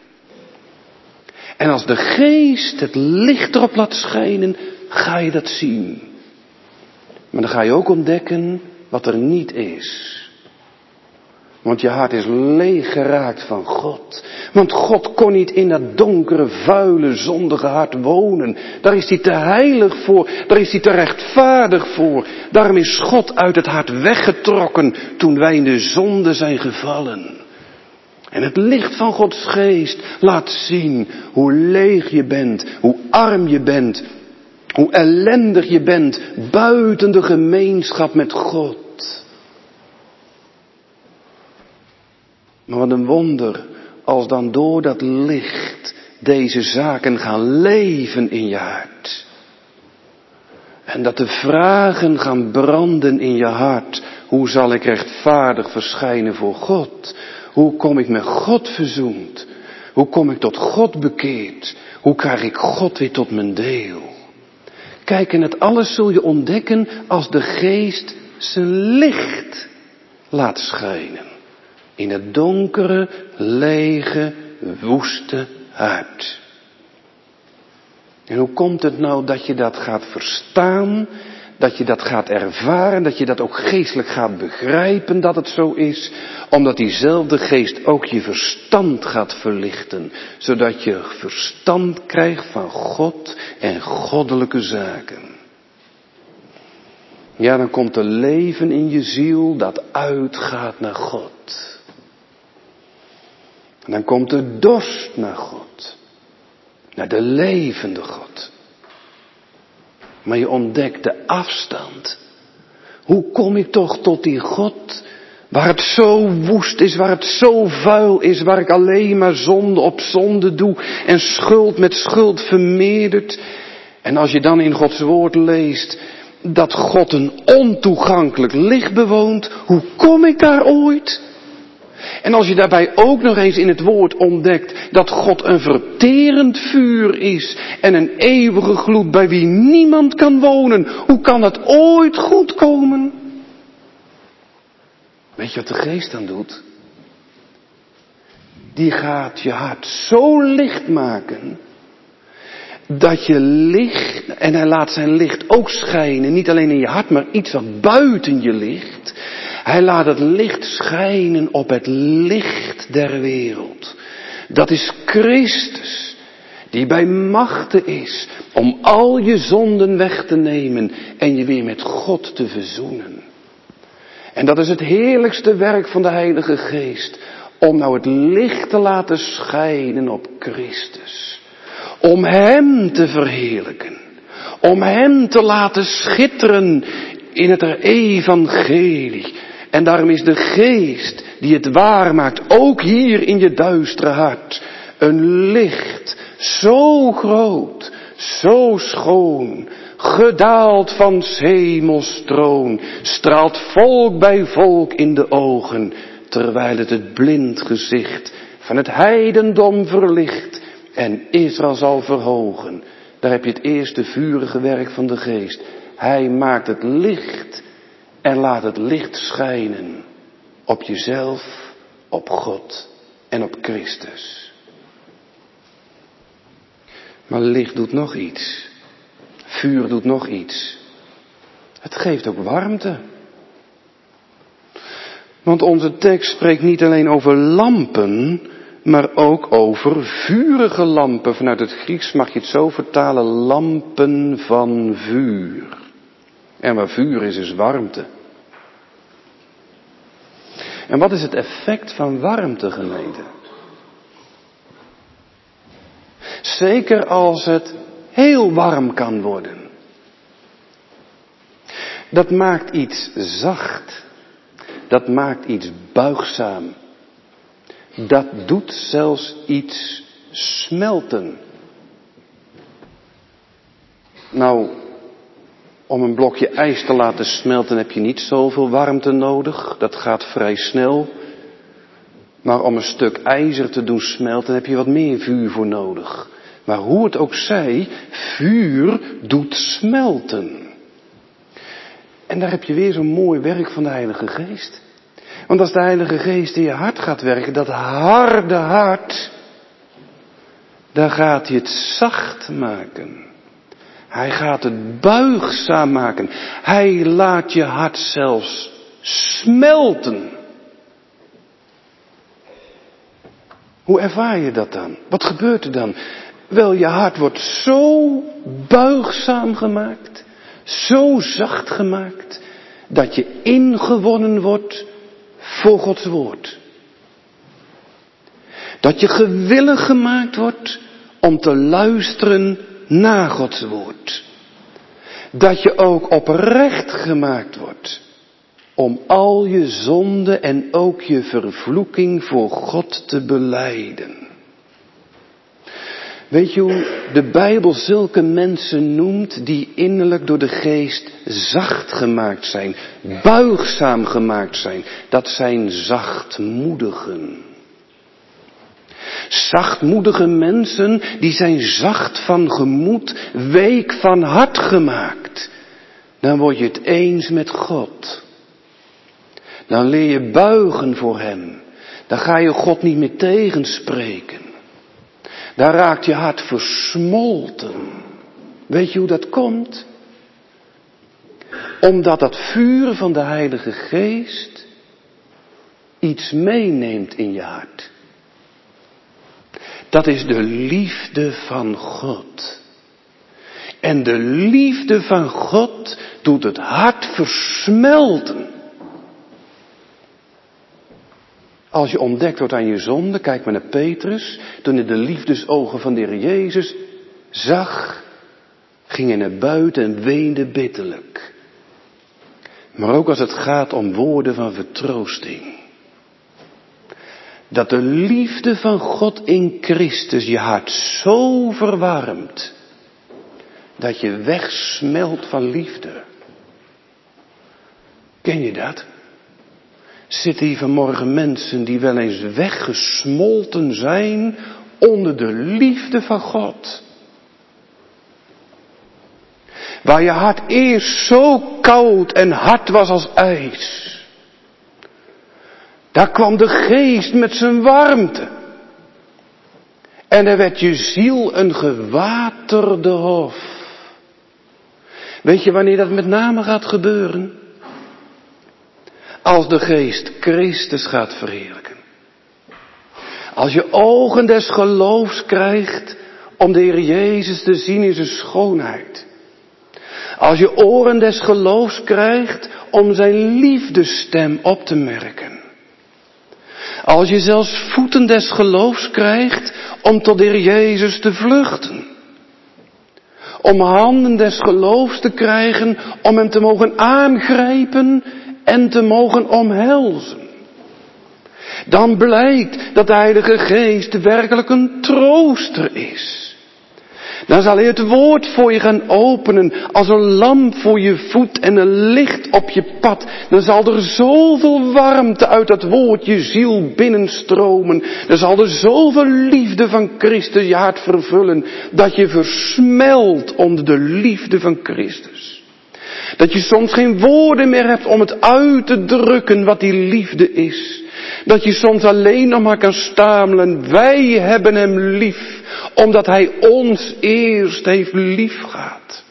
En als de Geest het licht erop laat schijnen, ga je dat zien. Maar dan ga je ook ontdekken wat er niet is. Want je hart is leeg geraakt van God. Want God kon niet in dat donkere, vuile, zondige hart wonen. Daar is hij te heilig voor. Daar is hij te rechtvaardig voor. Daarom is God uit het hart weggetrokken toen wij in de zonde zijn gevallen. En het licht van Gods Geest laat zien hoe leeg je bent, hoe arm je bent, hoe ellendig je bent buiten de gemeenschap met God. Maar wat een wonder als dan door dat licht deze zaken gaan leven in je hart. En dat de vragen gaan branden in je hart. Hoe zal ik rechtvaardig verschijnen voor God? Hoe kom ik met God verzoend? Hoe kom ik tot God bekeerd? Hoe krijg ik God weer tot mijn deel? Kijk, en het alles zul je ontdekken als de Geest zijn licht laat schijnen. In het donkere, lege, woeste hart. En hoe komt het nou dat je dat gaat verstaan? Dat je dat gaat ervaren, dat je dat ook geestelijk gaat begrijpen dat het zo is. Omdat diezelfde Geest ook je verstand gaat verlichten. Zodat je verstand krijgt van God en goddelijke zaken. Ja, dan komt er leven in je ziel dat uitgaat naar God. En dan komt er dorst naar God. Naar de levende God. Maar je ontdekt de afstand. Hoe kom ik toch tot die God, waar het zo woest is, waar het zo vuil is, waar ik alleen maar zonde op zonde doe en schuld met schuld vermeerdert. En als je dan in Gods woord leest dat God een ontoegankelijk licht bewoont, hoe kom ik daar ooit? En als je daarbij ook nog eens in het woord ontdekt dat God een verterend vuur is en een eeuwige gloed bij wie niemand kan wonen, hoe kan het ooit goed komen? Weet je wat de Geest dan doet? Die gaat je hart zo licht maken, dat je licht, en hij laat zijn licht ook schijnen, niet alleen in je hart, maar iets wat buiten je ligt. Hij laat het licht schijnen op het licht der wereld. Dat is Christus, die bij machte is om al je zonden weg te nemen en je weer met God te verzoenen. En dat is het heerlijkste werk van de Heilige Geest, om nou het licht te laten schijnen op Christus. Om Hem te verheerlijken. Om Hem te laten schitteren in het evangelie. En daarom is de geest die het waar maakt, ook hier in je duistere hart, een licht, zo groot, zo schoon, gedaald van 's hemels troon, straalt volk bij volk in de ogen, terwijl het blind gezicht van het heidendom verlicht en Israël zal verhogen. Daar heb je het eerste vurige werk van de geest. Hij maakt het licht en laat het licht schijnen op jezelf, op God en op Christus. Maar licht doet nog iets. Vuur doet nog iets. Het geeft ook warmte. Want onze tekst spreekt niet alleen over lampen, maar ook over vurige lampen. Vanuit het Grieks mag je het zo vertalen, lampen van vuur. En waar vuur is warmte. En wat is het effect van warmte, gemeente? Zeker als het heel warm kan worden. Dat maakt iets zacht. Dat maakt iets buigzaam. Dat doet zelfs iets smelten. Nou, om een blokje ijs te laten smelten heb je niet zoveel warmte nodig. Dat gaat vrij snel. Maar om een stuk ijzer te doen smelten heb je wat meer vuur voor nodig. Maar hoe het ook zij, vuur doet smelten. En daar heb je weer zo'n mooi werk van de Heilige Geest. Want als de Heilige Geest in je hart gaat werken, dat harde hart, dan gaat hij het zacht maken. Hij gaat het buigzaam maken. Hij laat je hart zelfs smelten. Hoe ervaar je dat dan? Wat gebeurt er dan? Wel, je hart wordt zo buigzaam gemaakt, zo zacht gemaakt, dat je ingewonnen wordt voor Gods woord. Dat je gewillig gemaakt wordt om te luisteren naar Gods woord. Dat je ook oprecht gemaakt wordt om al je zonde en ook je vervloeking voor God te belijden. Weet je hoe de Bijbel zulke mensen noemt die innerlijk door de geest zacht gemaakt zijn, buigzaam gemaakt zijn? Dat zijn zachtmoedigen. Zachtmoedige mensen, die zijn zacht van gemoed, week van hart gemaakt. Dan word je het eens met God. Dan leer je buigen voor hem. Dan ga je God niet meer tegenspreken. Dan raakt je hart versmolten. Weet je hoe dat komt? Omdat dat vuur van de Heilige Geest iets meeneemt in je hart. Dat is de liefde van God. En de liefde van God doet het hart versmelten. Als je ontdekt wordt aan je zonde, kijk maar naar Petrus. Toen hij de liefdesogen van de Heer Jezus zag, ging hij naar buiten en weende bitterlijk. Maar ook als het gaat om woorden van vertroosting. Dat de liefde van God in Christus je hart zo verwarmt, dat je wegsmelt van liefde. Ken je dat? Zitten hier vanmorgen mensen die wel eens weggesmolten zijn onder de liefde van God. Waar je hart eerst zo koud en hard was als ijs. Daar kwam de geest met zijn warmte. En er werd je ziel een gewaterde hof. Weet je wanneer dat met name gaat gebeuren? Als de geest Christus gaat verheerlijken. Als je ogen des geloofs krijgt om de Heer Jezus te zien in zijn schoonheid. Als je oren des geloofs krijgt om zijn liefdesstem op te merken. Als je zelfs voeten des geloofs krijgt om tot de Heer Jezus te vluchten. Om handen des geloofs te krijgen, om hem te mogen aangrijpen en te mogen omhelzen. Dan blijkt dat de Heilige Geest werkelijk een trooster is. Dan zal hij het woord voor je gaan openen als een lamp voor je voet en een licht op je pad. Dan zal er zoveel warmte uit dat woord je ziel binnenstromen. Dan zal er zoveel liefde van Christus je hart vervullen, dat je versmelt onder de liefde van Christus. Dat je soms geen woorden meer hebt om het uit te drukken wat die liefde is. Dat je soms alleen nog maar kan stamelen, wij hebben hem lief, omdat hij ons eerst heeft liefgehad.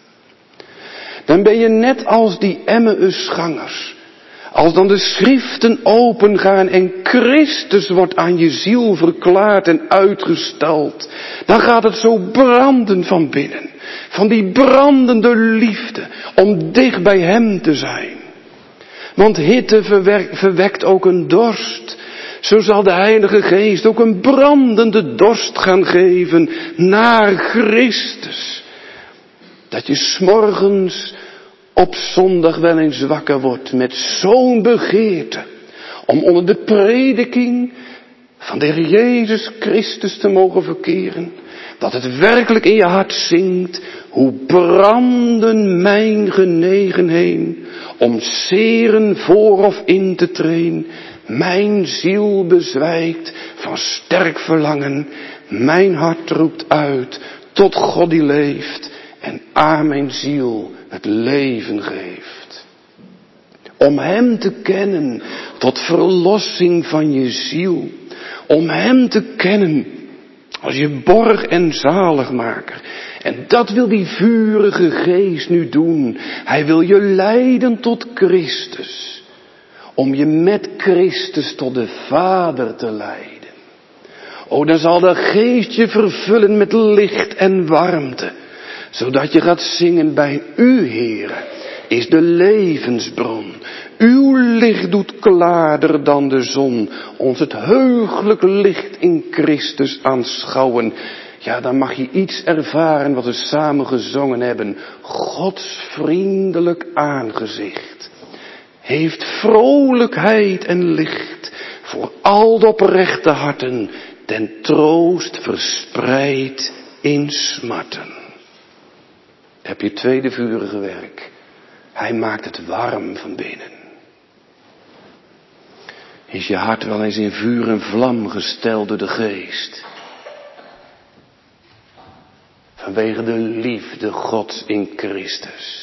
Dan ben je net als die Emmausgangers. Als dan de schriften opengaan en Christus wordt aan je ziel verklaard en uitgestald, dan gaat het zo branden van binnen. Van die brandende liefde om dicht bij hem te zijn. Want hitte verwekt ook een dorst. Zo zal de Heilige Geest ook een brandende dorst gaan geven naar Christus. Dat je 's morgens op zondag wel eens wakker wordt met zo'n begeerte om onder de prediking van de Heer Jezus Christus te mogen verkeren. Dat het werkelijk in je hart zingt, hoe branden mijn genegenheden om zeren voor of in te treden. Mijn ziel bezwijkt van sterk verlangen, mijn hart roept uit tot God die leeft en aan mijn ziel het leven geeft. Om hem te kennen tot verlossing van je ziel. Om hem te kennen als je borg en zaligmaker. En dat wil die vurige geest nu doen. Hij wil je leiden tot Christus. Om je met Christus tot de Vader te leiden. O, dan zal de geest je vervullen met licht en warmte. Zodat je gaat zingen bij u, Heere, is de levensbron. Uw licht doet klaarder dan de zon. Ons het heugelijk licht in Christus aanschouwen. Ja, dan mag je iets ervaren wat we samen gezongen hebben. Gods vriendelijk aangezicht heeft vrolijkheid en licht voor al de oprechte harten, ten troost verspreid in smarten. Heb je tweede vurige werk. Hij maakt het warm van binnen. Is je hart wel eens in vuur en vlam gesteld door de geest? Vanwege de liefde Gods in Christus.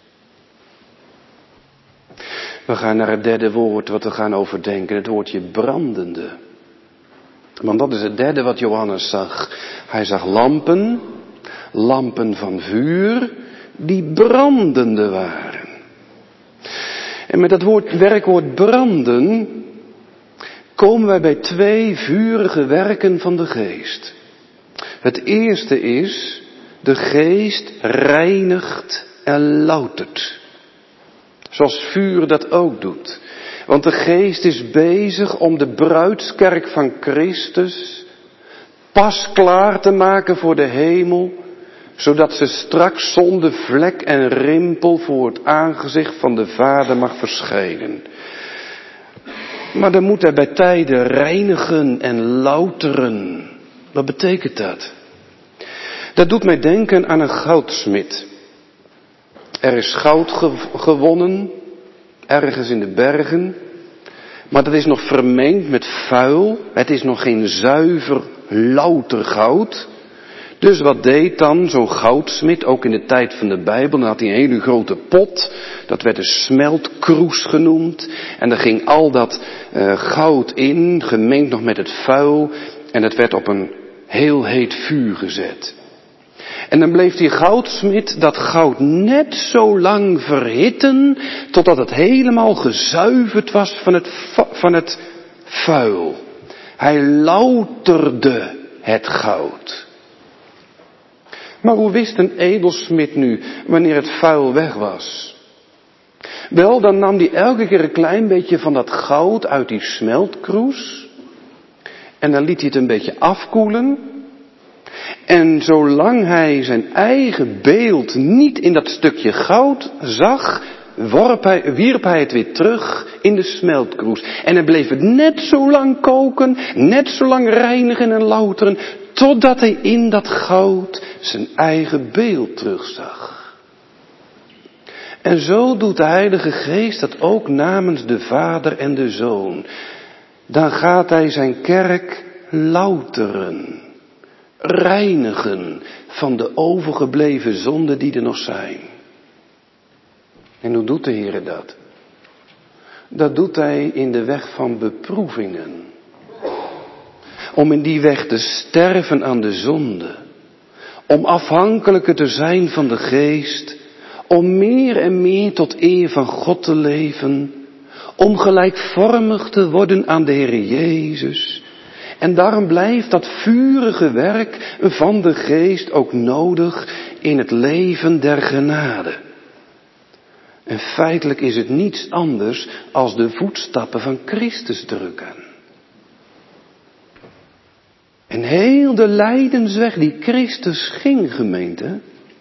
We gaan naar het derde woord wat we gaan overdenken. Het woordje brandende. Want dat is het derde wat Johannes zag. Hij zag lampen. Lampen van vuur. Die brandende waren. En met dat werkwoord branden komen wij bij twee vurige werken van de geest. Het eerste is, de geest reinigt en loutert. Zoals vuur dat ook doet. Want de geest is bezig om de bruidskerk van Christus pas klaar te maken voor de hemel, zodat ze straks zonder vlek en rimpel voor het aangezicht van de Vader mag verschijnen. Maar dan moet hij bij tijden reinigen en louteren. Wat betekent dat? Dat doet mij denken aan een goudsmid. Er is goud gewonnen, ergens in de bergen, maar dat is nog vermengd met vuil. Het is nog geen zuiver, louter goud. Dus wat deed dan zo'n goudsmid, ook in de tijd van de Bijbel? Dan had hij een hele grote pot, dat werd een smeltkroes genoemd. En daar ging al dat goud in, gemengd nog met het vuil. En het werd op een heel heet vuur gezet. En dan bleef die goudsmid dat goud net zo lang verhitten, totdat het helemaal gezuiverd was van het vuil. Hij louterde het goud. Maar hoe wist een edelsmid nu wanneer het vuil weg was? Wel, dan nam hij elke keer een klein beetje van dat goud uit die smeltkroes. En dan liet hij het een beetje afkoelen. En zolang hij zijn eigen beeld niet in dat stukje goud zag, wierp hij het weer terug in de smeltkroes. En hij bleef het net zo lang koken, net zo lang reinigen en louteren, totdat hij in dat goud zijn eigen beeld terugzag. En zo doet de Heilige Geest dat ook namens de Vader en de Zoon. Dan gaat hij zijn kerk louteren, reinigen van de overgebleven zonden die er nog zijn. En hoe doet de Heer dat? Dat doet hij in de weg van beproevingen. Om in die weg te sterven aan de zonde. Om afhankelijker te zijn van de Geest. Om meer en meer tot eer van God te leven. Om gelijkvormig te worden aan de Heer Jezus. En daarom blijft dat vurige werk van de Geest ook nodig in het leven der genade. En feitelijk is het niets anders als de voetstappen van Christus drukken. En heel de lijdensweg die Christus ging, gemeente,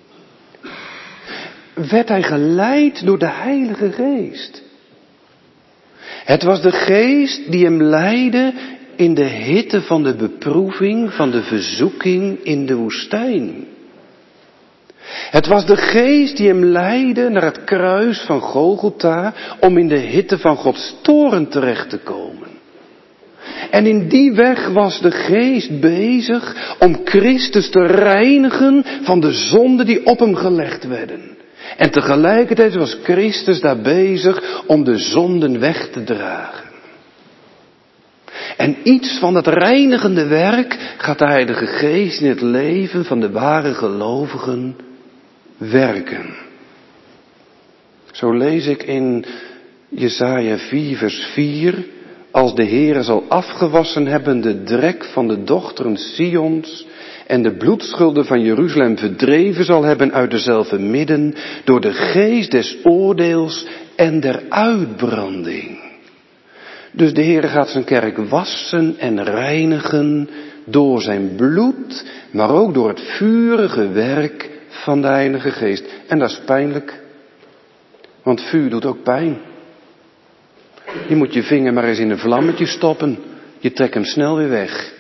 werd hij geleid door de Heilige Geest. Het was de Geest die hem leidde in de hitte van de beproeving, van de verzoeking in de woestijn. Het was de Geest die hem leidde naar het kruis van Golgotha om in de hitte van Gods toorn terecht te komen. En in die weg was de Geest bezig om Christus te reinigen van de zonden die op hem gelegd werden. En tegelijkertijd was Christus daar bezig om de zonden weg te dragen. En iets van dat reinigende werk gaat de Heilige Geest in het leven van de ware gelovigen werken. Zo lees ik in Jesaja 4 vers 4. Als de Heere zal afgewassen hebben de drek van de dochteren Sions en de bloedschulden van Jeruzalem verdreven zal hebben uit dezelfde midden door de geest des oordeels en der uitbranding. Dus de Heere gaat zijn kerk wassen en reinigen door zijn bloed, maar ook door het vurige werk van de Heilige Geest. En dat is pijnlijk, want vuur doet ook pijn. Je moet je vinger maar eens in een vlammetje stoppen. Je trekt hem snel weer weg.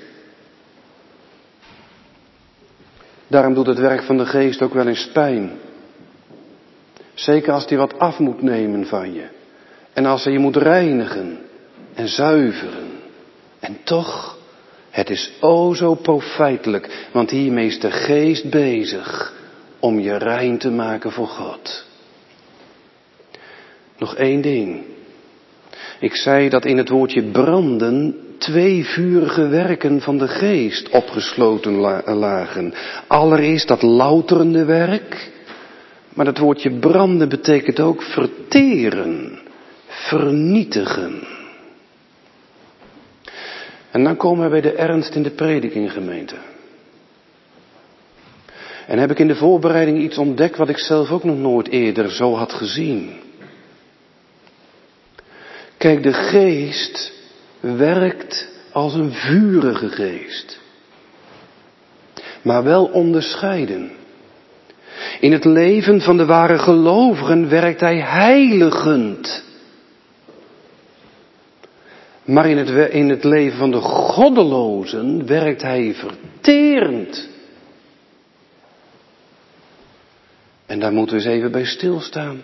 Daarom doet het werk van de Geest ook wel eens pijn. Zeker als hij wat af moet nemen van je. En als hij je moet reinigen en zuiveren. En toch, het is o zo profijtelijk. Want hiermee is de Geest bezig om je rein te maken voor God. Nog één ding. Ik zei dat in het woordje branden 2 vurige werken van de Geest opgesloten lagen. Allereerst dat louterende werk, maar dat woordje branden betekent ook verteren, vernietigen. En dan komen we bij de ernst in de prediking, gemeente. En heb ik in de voorbereiding iets ontdekt wat ik zelf ook nog nooit eerder zo had gezien. Kijk, de Geest werkt als een vurige geest. Maar wel onderscheiden. In het leven van de ware gelovigen werkt hij heiligend. Maar in het leven van de goddelozen werkt hij verterend. En daar moeten we eens even bij stilstaan.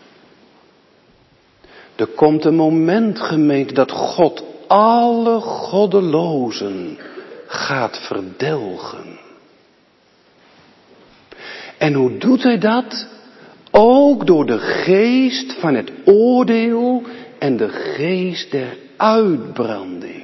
Er komt een moment, gemeente, dat God alle goddelozen gaat verdelgen. En hoe doet hij dat? Ook door de geest van het oordeel en de geest der uitbranding.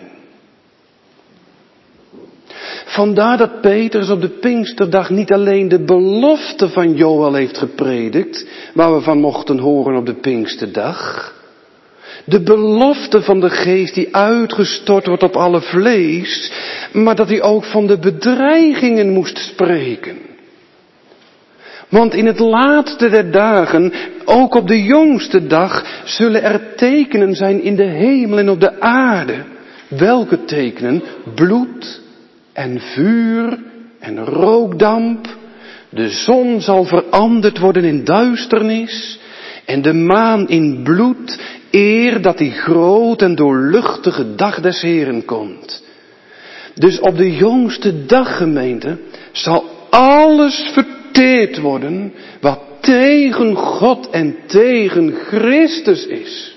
Vandaar dat Petrus op de Pinksterdag niet alleen de belofte van Joël heeft gepredikt, waar we van mochten horen op de Pinksterdag. De belofte van de geest die uitgestort wordt op alle vlees, maar dat hij ook van de bedreigingen moest spreken. Want in het laatste der dagen, ook op de jongste dag, zullen er tekenen zijn in de hemel en op de aarde. Welke tekenen? Bloed en vuur en rookdamp. De zon zal veranderd worden in duisternis en de maan in bloed, eer dat die groot en doorluchtige dag des Heren komt. Dus op de jongste dag, gemeente, zal alles verteerd worden wat tegen God en tegen Christus is.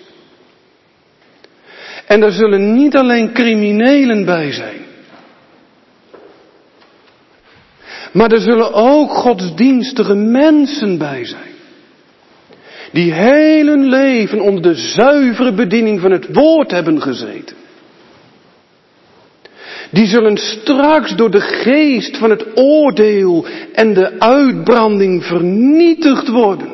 En er zullen niet alleen criminelen bij zijn. Maar er zullen ook godsdienstige mensen bij zijn. Die heel hun leven onder de zuivere bediening van het woord hebben gezeten. Die zullen straks door de geest van het oordeel en de uitbranding vernietigd worden.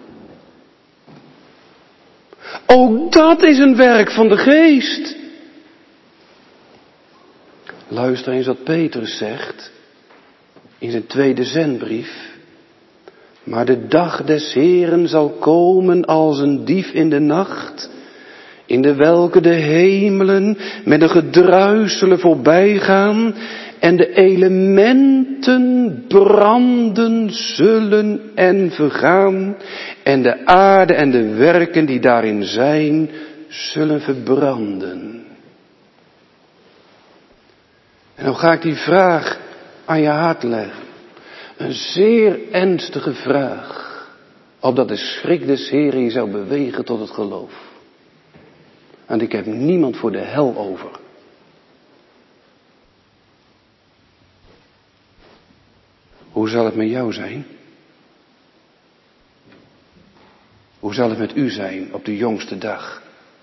Ook dat is een werk van de geest. Luister eens wat Petrus zegt in zijn tweede zendbrief. Maar de dag des Heren zal komen als een dief in de nacht, in de welke de hemelen met een gedruis zullen voorbijgaan en de elementen branden zullen en vergaan en de aarde en de werken die daarin zijn zullen verbranden. En dan ga ik die vraag aan je hart leggen. Een zeer ernstige vraag, opdat de schrik des Heren je zou bewegen tot het geloof. Want ik heb niemand voor de hel over. Hoe zal het met jou zijn? Hoe zal het met u zijn op de jongste dag?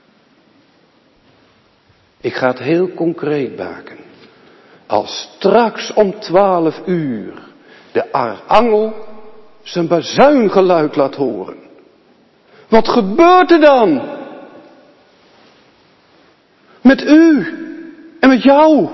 Ik ga het heel concreet maken. Als straks om 12 uur de archangel zijn bazuingeluid laat horen. Wat gebeurt er dan? Met u en met jou.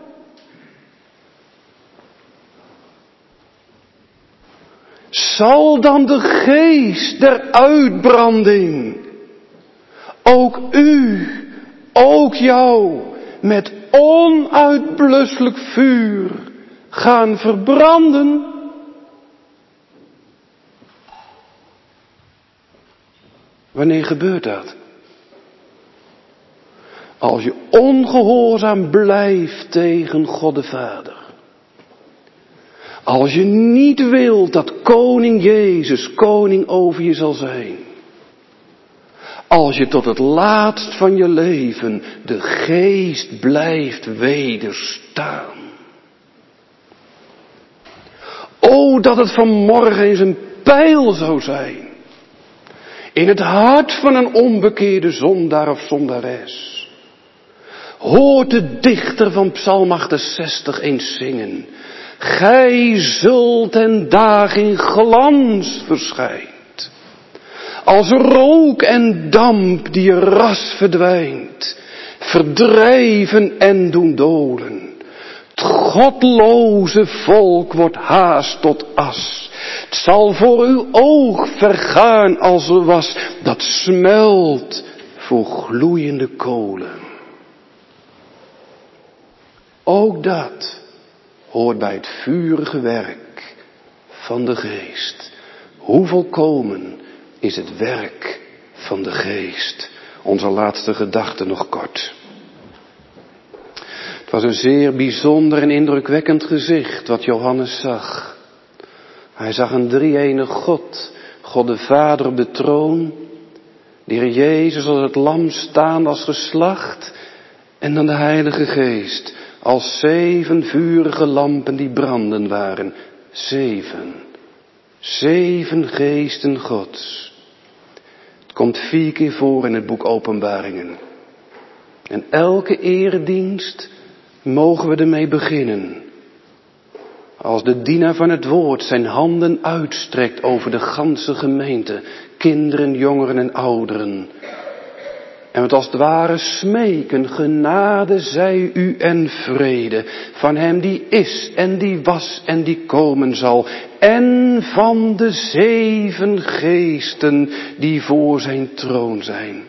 Zal dan de geest der uitbranding ook u, ook jou, met onuitblusselijk vuur gaan verbranden? Wanneer gebeurt dat? Als je ongehoorzaam blijft tegen God de Vader. Als je niet wilt dat koning Jezus koning over je zal zijn. Als je tot het laatst van je leven de geest blijft wederstaan. O, dat het vanmorgen eens een pijl zou zijn. In het hart van een onbekeerde zondaar of zondares. Hoort de dichter van Psalm 68 eens zingen. Gij zult ten dagen in glans verschijnt. Als rook en damp die ras verdwijnt. Verdrijven en doen dolen. Het godloze volk wordt haast tot as. Het zal voor uw oog vergaan als er was. Dat smelt voor gloeiende kolen. Ook dat hoort bij het vurige werk van de geest. Hoe volkomen is het werk van de geest? Onze laatste gedachte nog kort. Het was een zeer bijzonder en indrukwekkend gezicht wat Johannes zag. Hij zag een drie-enige God. God de Vader op de troon. De Heer Jezus als het lam staan als geslacht. En dan de Heilige Geest. Als 7 vurige lampen die branden waren. 7 geesten Gods. Het komt 4 keer voor in het boek Openbaringen. En elke eredienst mogen we ermee beginnen. Als de dienaar van het woord zijn handen uitstrekt over de ganse gemeente. Kinderen, jongeren en ouderen. En het als het ware smeken, genade zij u en vrede, van hem die is en die was en die komen zal, en van de 7 geesten die voor zijn troon zijn.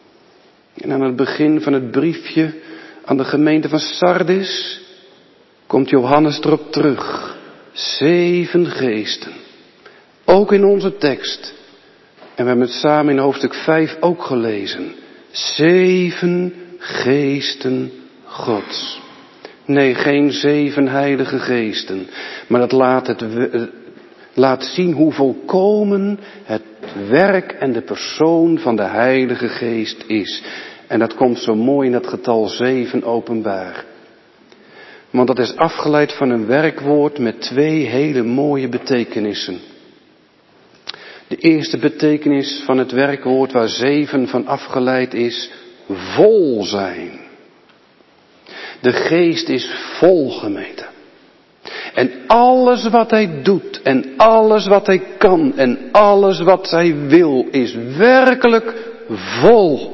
En aan het begin van het briefje aan de gemeente van Sardis komt Johannes erop terug. 7 geesten. Ook in onze tekst. En we hebben het samen in hoofdstuk 5 ook gelezen. 7 geesten Gods. Nee, geen 7 heilige geesten. Maar dat laat zien hoe volkomen het werk en de persoon van de Heilige Geest is. En dat komt zo mooi in dat getal 7 openbaar. Want dat is afgeleid van een werkwoord met 2 hele mooie betekenissen. De eerste betekenis van het werkwoord waar 7 van afgeleid is, vol zijn. De geest is vol, gemeente. En alles wat hij doet en alles wat hij kan en alles wat hij wil is werkelijk vol.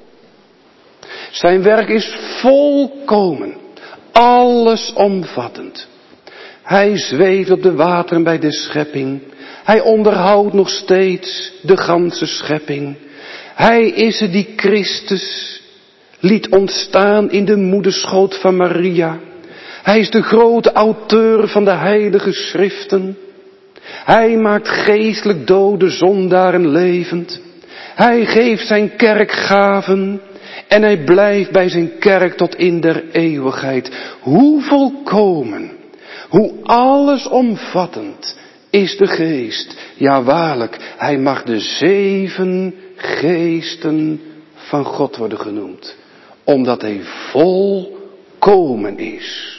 Zijn werk is volkomen, allesomvattend. Hij zweeft op de wateren bij de schepping. Hij onderhoudt nog steeds de ganse schepping. Hij is het die Christus liet ontstaan in de moederschoot van Maria. Hij is de grote auteur van de heilige schriften. Hij maakt geestelijk dode zondaren levend. Hij geeft zijn kerk gaven. En hij blijft bij zijn kerk tot in der eeuwigheid. Hoe volkomen, hoe allesomvattend is de geest. Ja, waarlijk, hij mag de 7 geesten van God worden genoemd. Omdat hij volkomen is.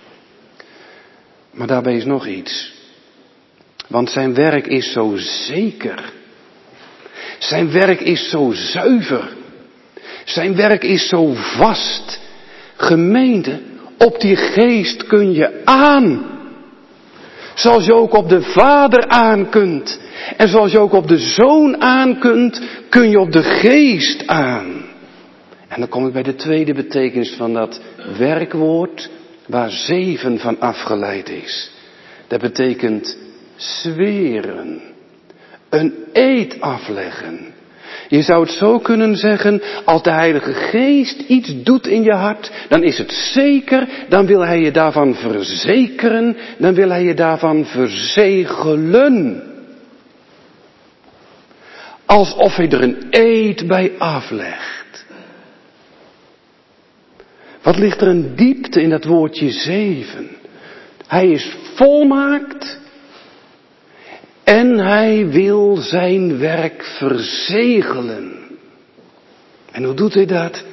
Maar daarbij is nog iets. Want zijn werk is zo zeker. Zijn werk is zo zuiver. Zijn werk is zo vast. Gemeente, op die geest kun je aan. Zoals je ook op de Vader aan kunt. En zoals je ook op de Zoon aan kunt, kun je op de geest aan. En dan kom ik bij de tweede betekenis van dat werkwoord waar 7 van afgeleid is. Dat betekent zweren. Een eed afleggen. Je zou het zo kunnen zeggen, als de Heilige Geest iets doet in je hart, dan is het zeker, dan wil hij je daarvan verzekeren, dan wil hij je daarvan verzegelen. Alsof hij er een eed bij aflegt. Wat ligt er een diepte in dat woordje 7? Hij is volmaakt. En hij wil zijn werk verzegelen. En hoe doet hij dat?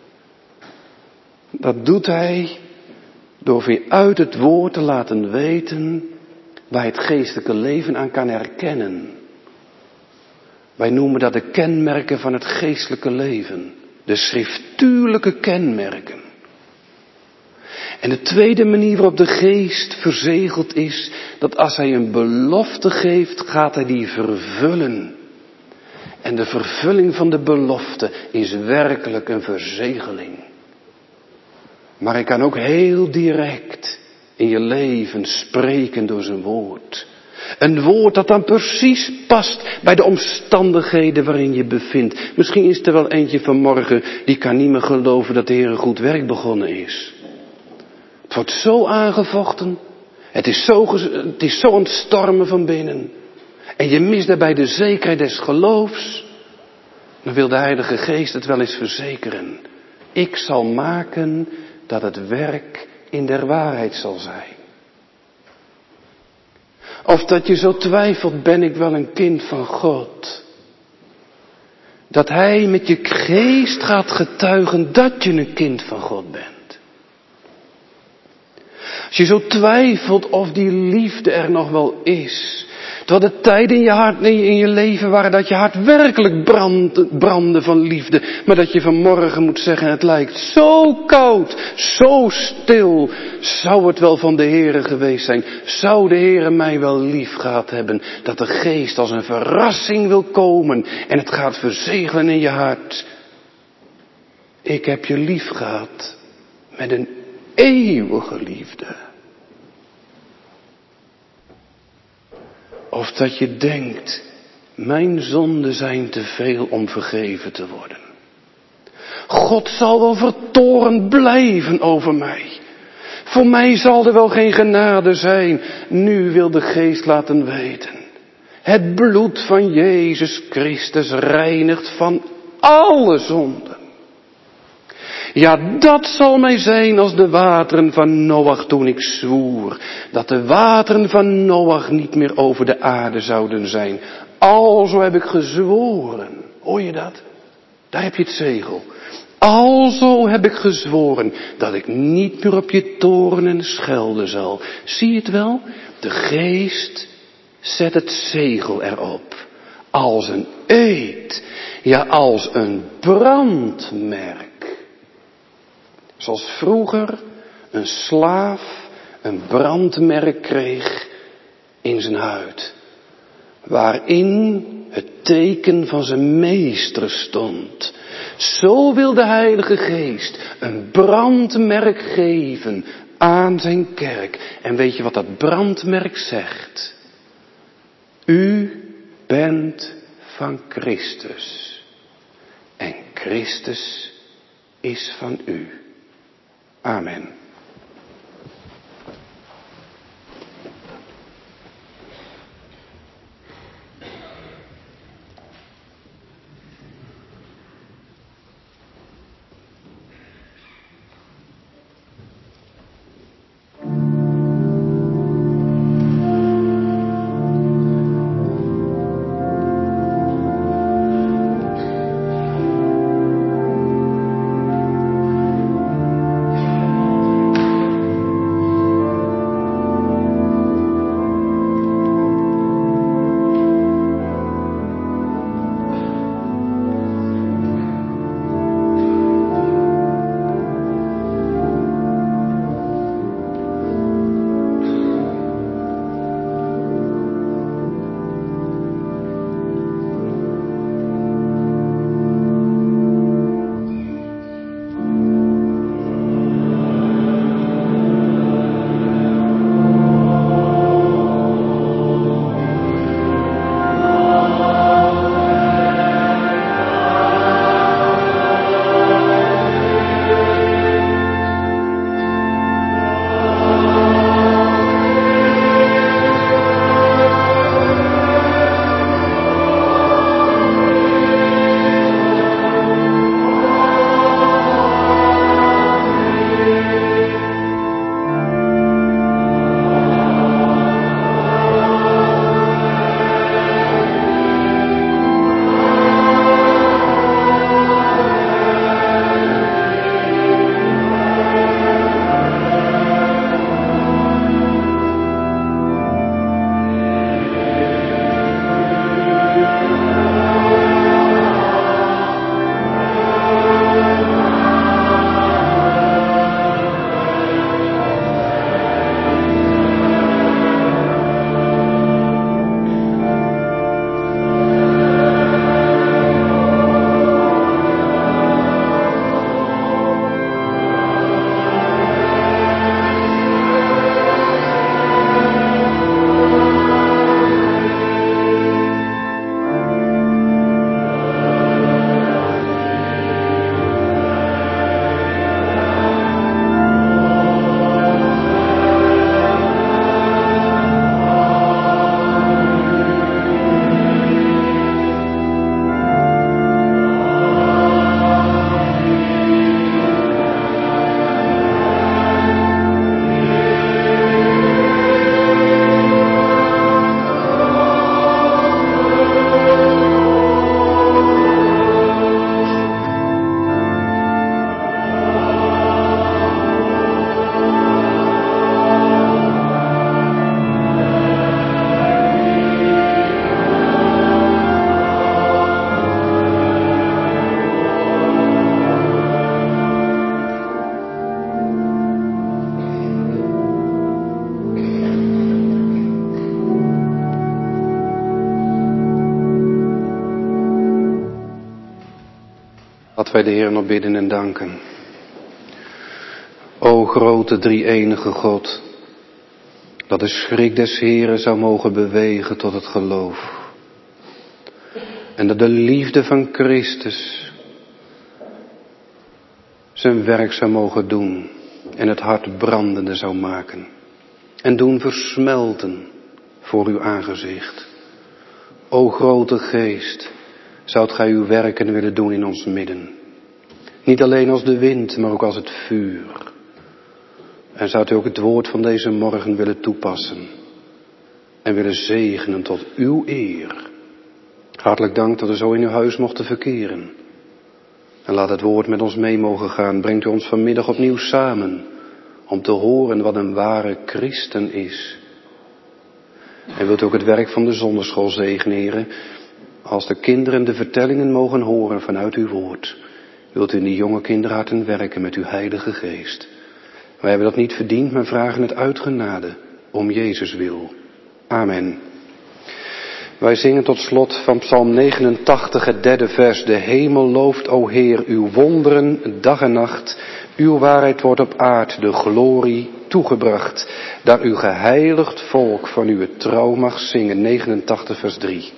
Dat doet hij door weer uit het woord te laten weten waar je het geestelijke leven aan kan herkennen. Wij noemen dat de kenmerken van het geestelijke leven. De schriftuurlijke kenmerken. En de tweede manier waarop de geest verzegeld is, dat als hij een belofte geeft, gaat hij die vervullen. En de vervulling van de belofte is werkelijk een verzegeling. Maar hij kan ook heel direct in je leven spreken door zijn woord. Een woord dat dan precies past bij de omstandigheden waarin je bevindt. Misschien is er wel eentje vanmorgen die kan niet meer geloven dat de Heer een goed werk begonnen is. Het wordt zo aangevochten. Het is zo aan het stormen van binnen. En je mist daarbij de zekerheid des geloofs. Dan wil de Heilige Geest het wel eens verzekeren. Ik zal maken dat het werk in der waarheid zal zijn. Of dat je zo twijfelt, ben ik wel een kind van God? Dat Hij met je geest gaat getuigen dat je een kind van God bent. Als je zo twijfelt of die liefde er nog wel is. Terwijl de tijden in je hart, in je leven waren dat je hart werkelijk brandde van liefde. Maar dat je vanmorgen moet zeggen, het lijkt zo koud, zo stil. Zou het wel van de Heere geweest zijn? Zou de Heere mij wel lief gehad hebben? Dat de geest als een verrassing wil komen en het gaat verzegelen in je hart. Ik heb je lief gehad met een eeuwige liefde. Of dat je denkt, mijn zonden zijn te veel om vergeven te worden. God zal wel vertoornd blijven over mij. Voor mij zal er wel geen genade zijn. Nu wil de Geest laten weten. Het bloed van Jezus Christus reinigt van alle zonden. Ja, dat zal mij zijn als de wateren van Noach toen ik zwoer. Dat de wateren van Noach niet meer over de aarde zouden zijn. Alzo heb ik gezworen. Hoor je dat? Daar heb je het zegel. Alzo heb ik gezworen dat ik niet meer op je toornen schelden zal. Zie je het wel? De Geest zet het zegel erop. Als een eed. Ja, als een brandmerk. Zoals vroeger een slaaf een brandmerk kreeg in zijn huid. Waarin het teken van zijn meester stond. Zo wil de Heilige Geest een brandmerk geven aan zijn kerk. En weet je wat dat brandmerk zegt? U bent van Christus. En Christus is van u. Amen. Laten wij de Heer nog bidden en danken. O grote drie-enige God, dat de schrik des Heeren zou mogen bewegen tot het geloof. En dat de liefde van Christus zijn werk zou mogen doen en het hart brandende zou maken en doen versmelten voor uw aangezicht. O grote Geest, zoudt gij uw werken willen doen in ons midden. Niet alleen als de wind, maar ook als het vuur. En zoudt u ook het woord van deze morgen willen toepassen en willen zegenen tot uw eer. Hartelijk dank dat we zo in uw huis mochten verkeren. En laat het woord met ons mee mogen gaan. Brengt u ons vanmiddag opnieuw samen om te horen wat een ware christen is. En wilt u ook het werk van de zonderschool zegenen, Heren, als de kinderen de vertellingen mogen horen vanuit uw woord. Wilt u in die jonge kinderharten werken met uw Heilige Geest. Wij hebben dat niet verdiend, maar vragen het uit genade om Jezus wil. Amen. Wij zingen tot slot van Psalm 89, het 3e vers. De hemel looft, o Heer, uw wonderen dag en nacht. Uw waarheid wordt op aard de glorie toegebracht. Dat uw geheiligd volk van uw trouw mag zingen. 89 vers 3.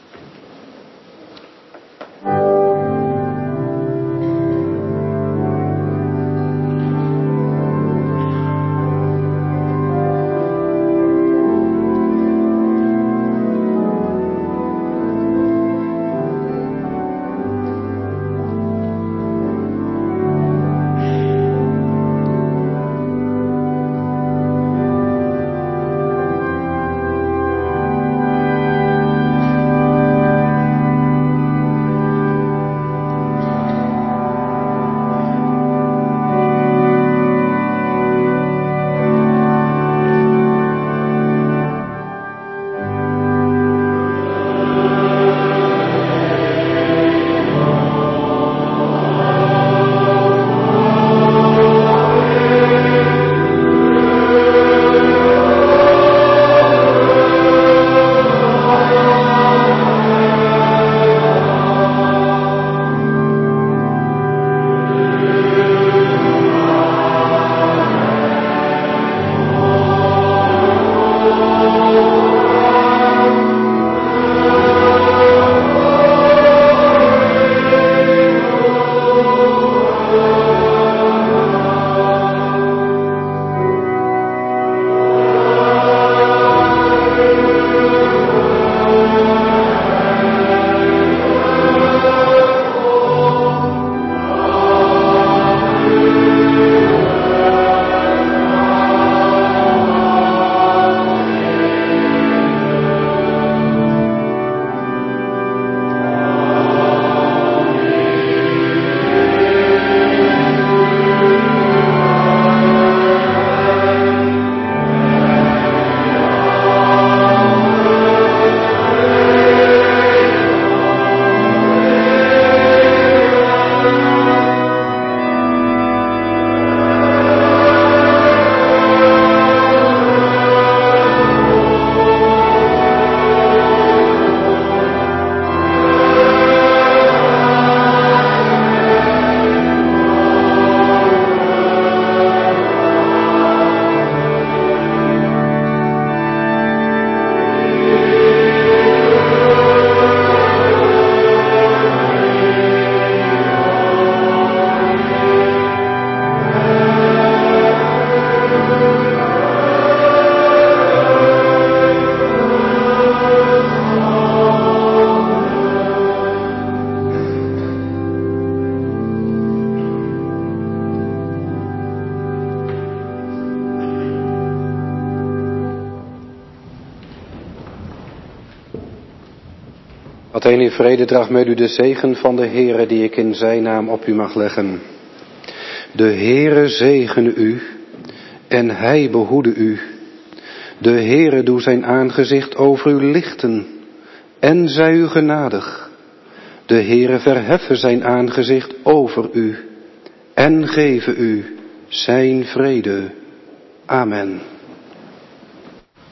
Athene in vrede draagt met u de zegen van de Heere die ik in zijn naam op u mag leggen. De Heere zegene u en hij behoede u. De Heere doe zijn aangezicht over u lichten en zij u genadig. De Heere verheffe zijn aangezicht over u en geven u zijn vrede. Amen.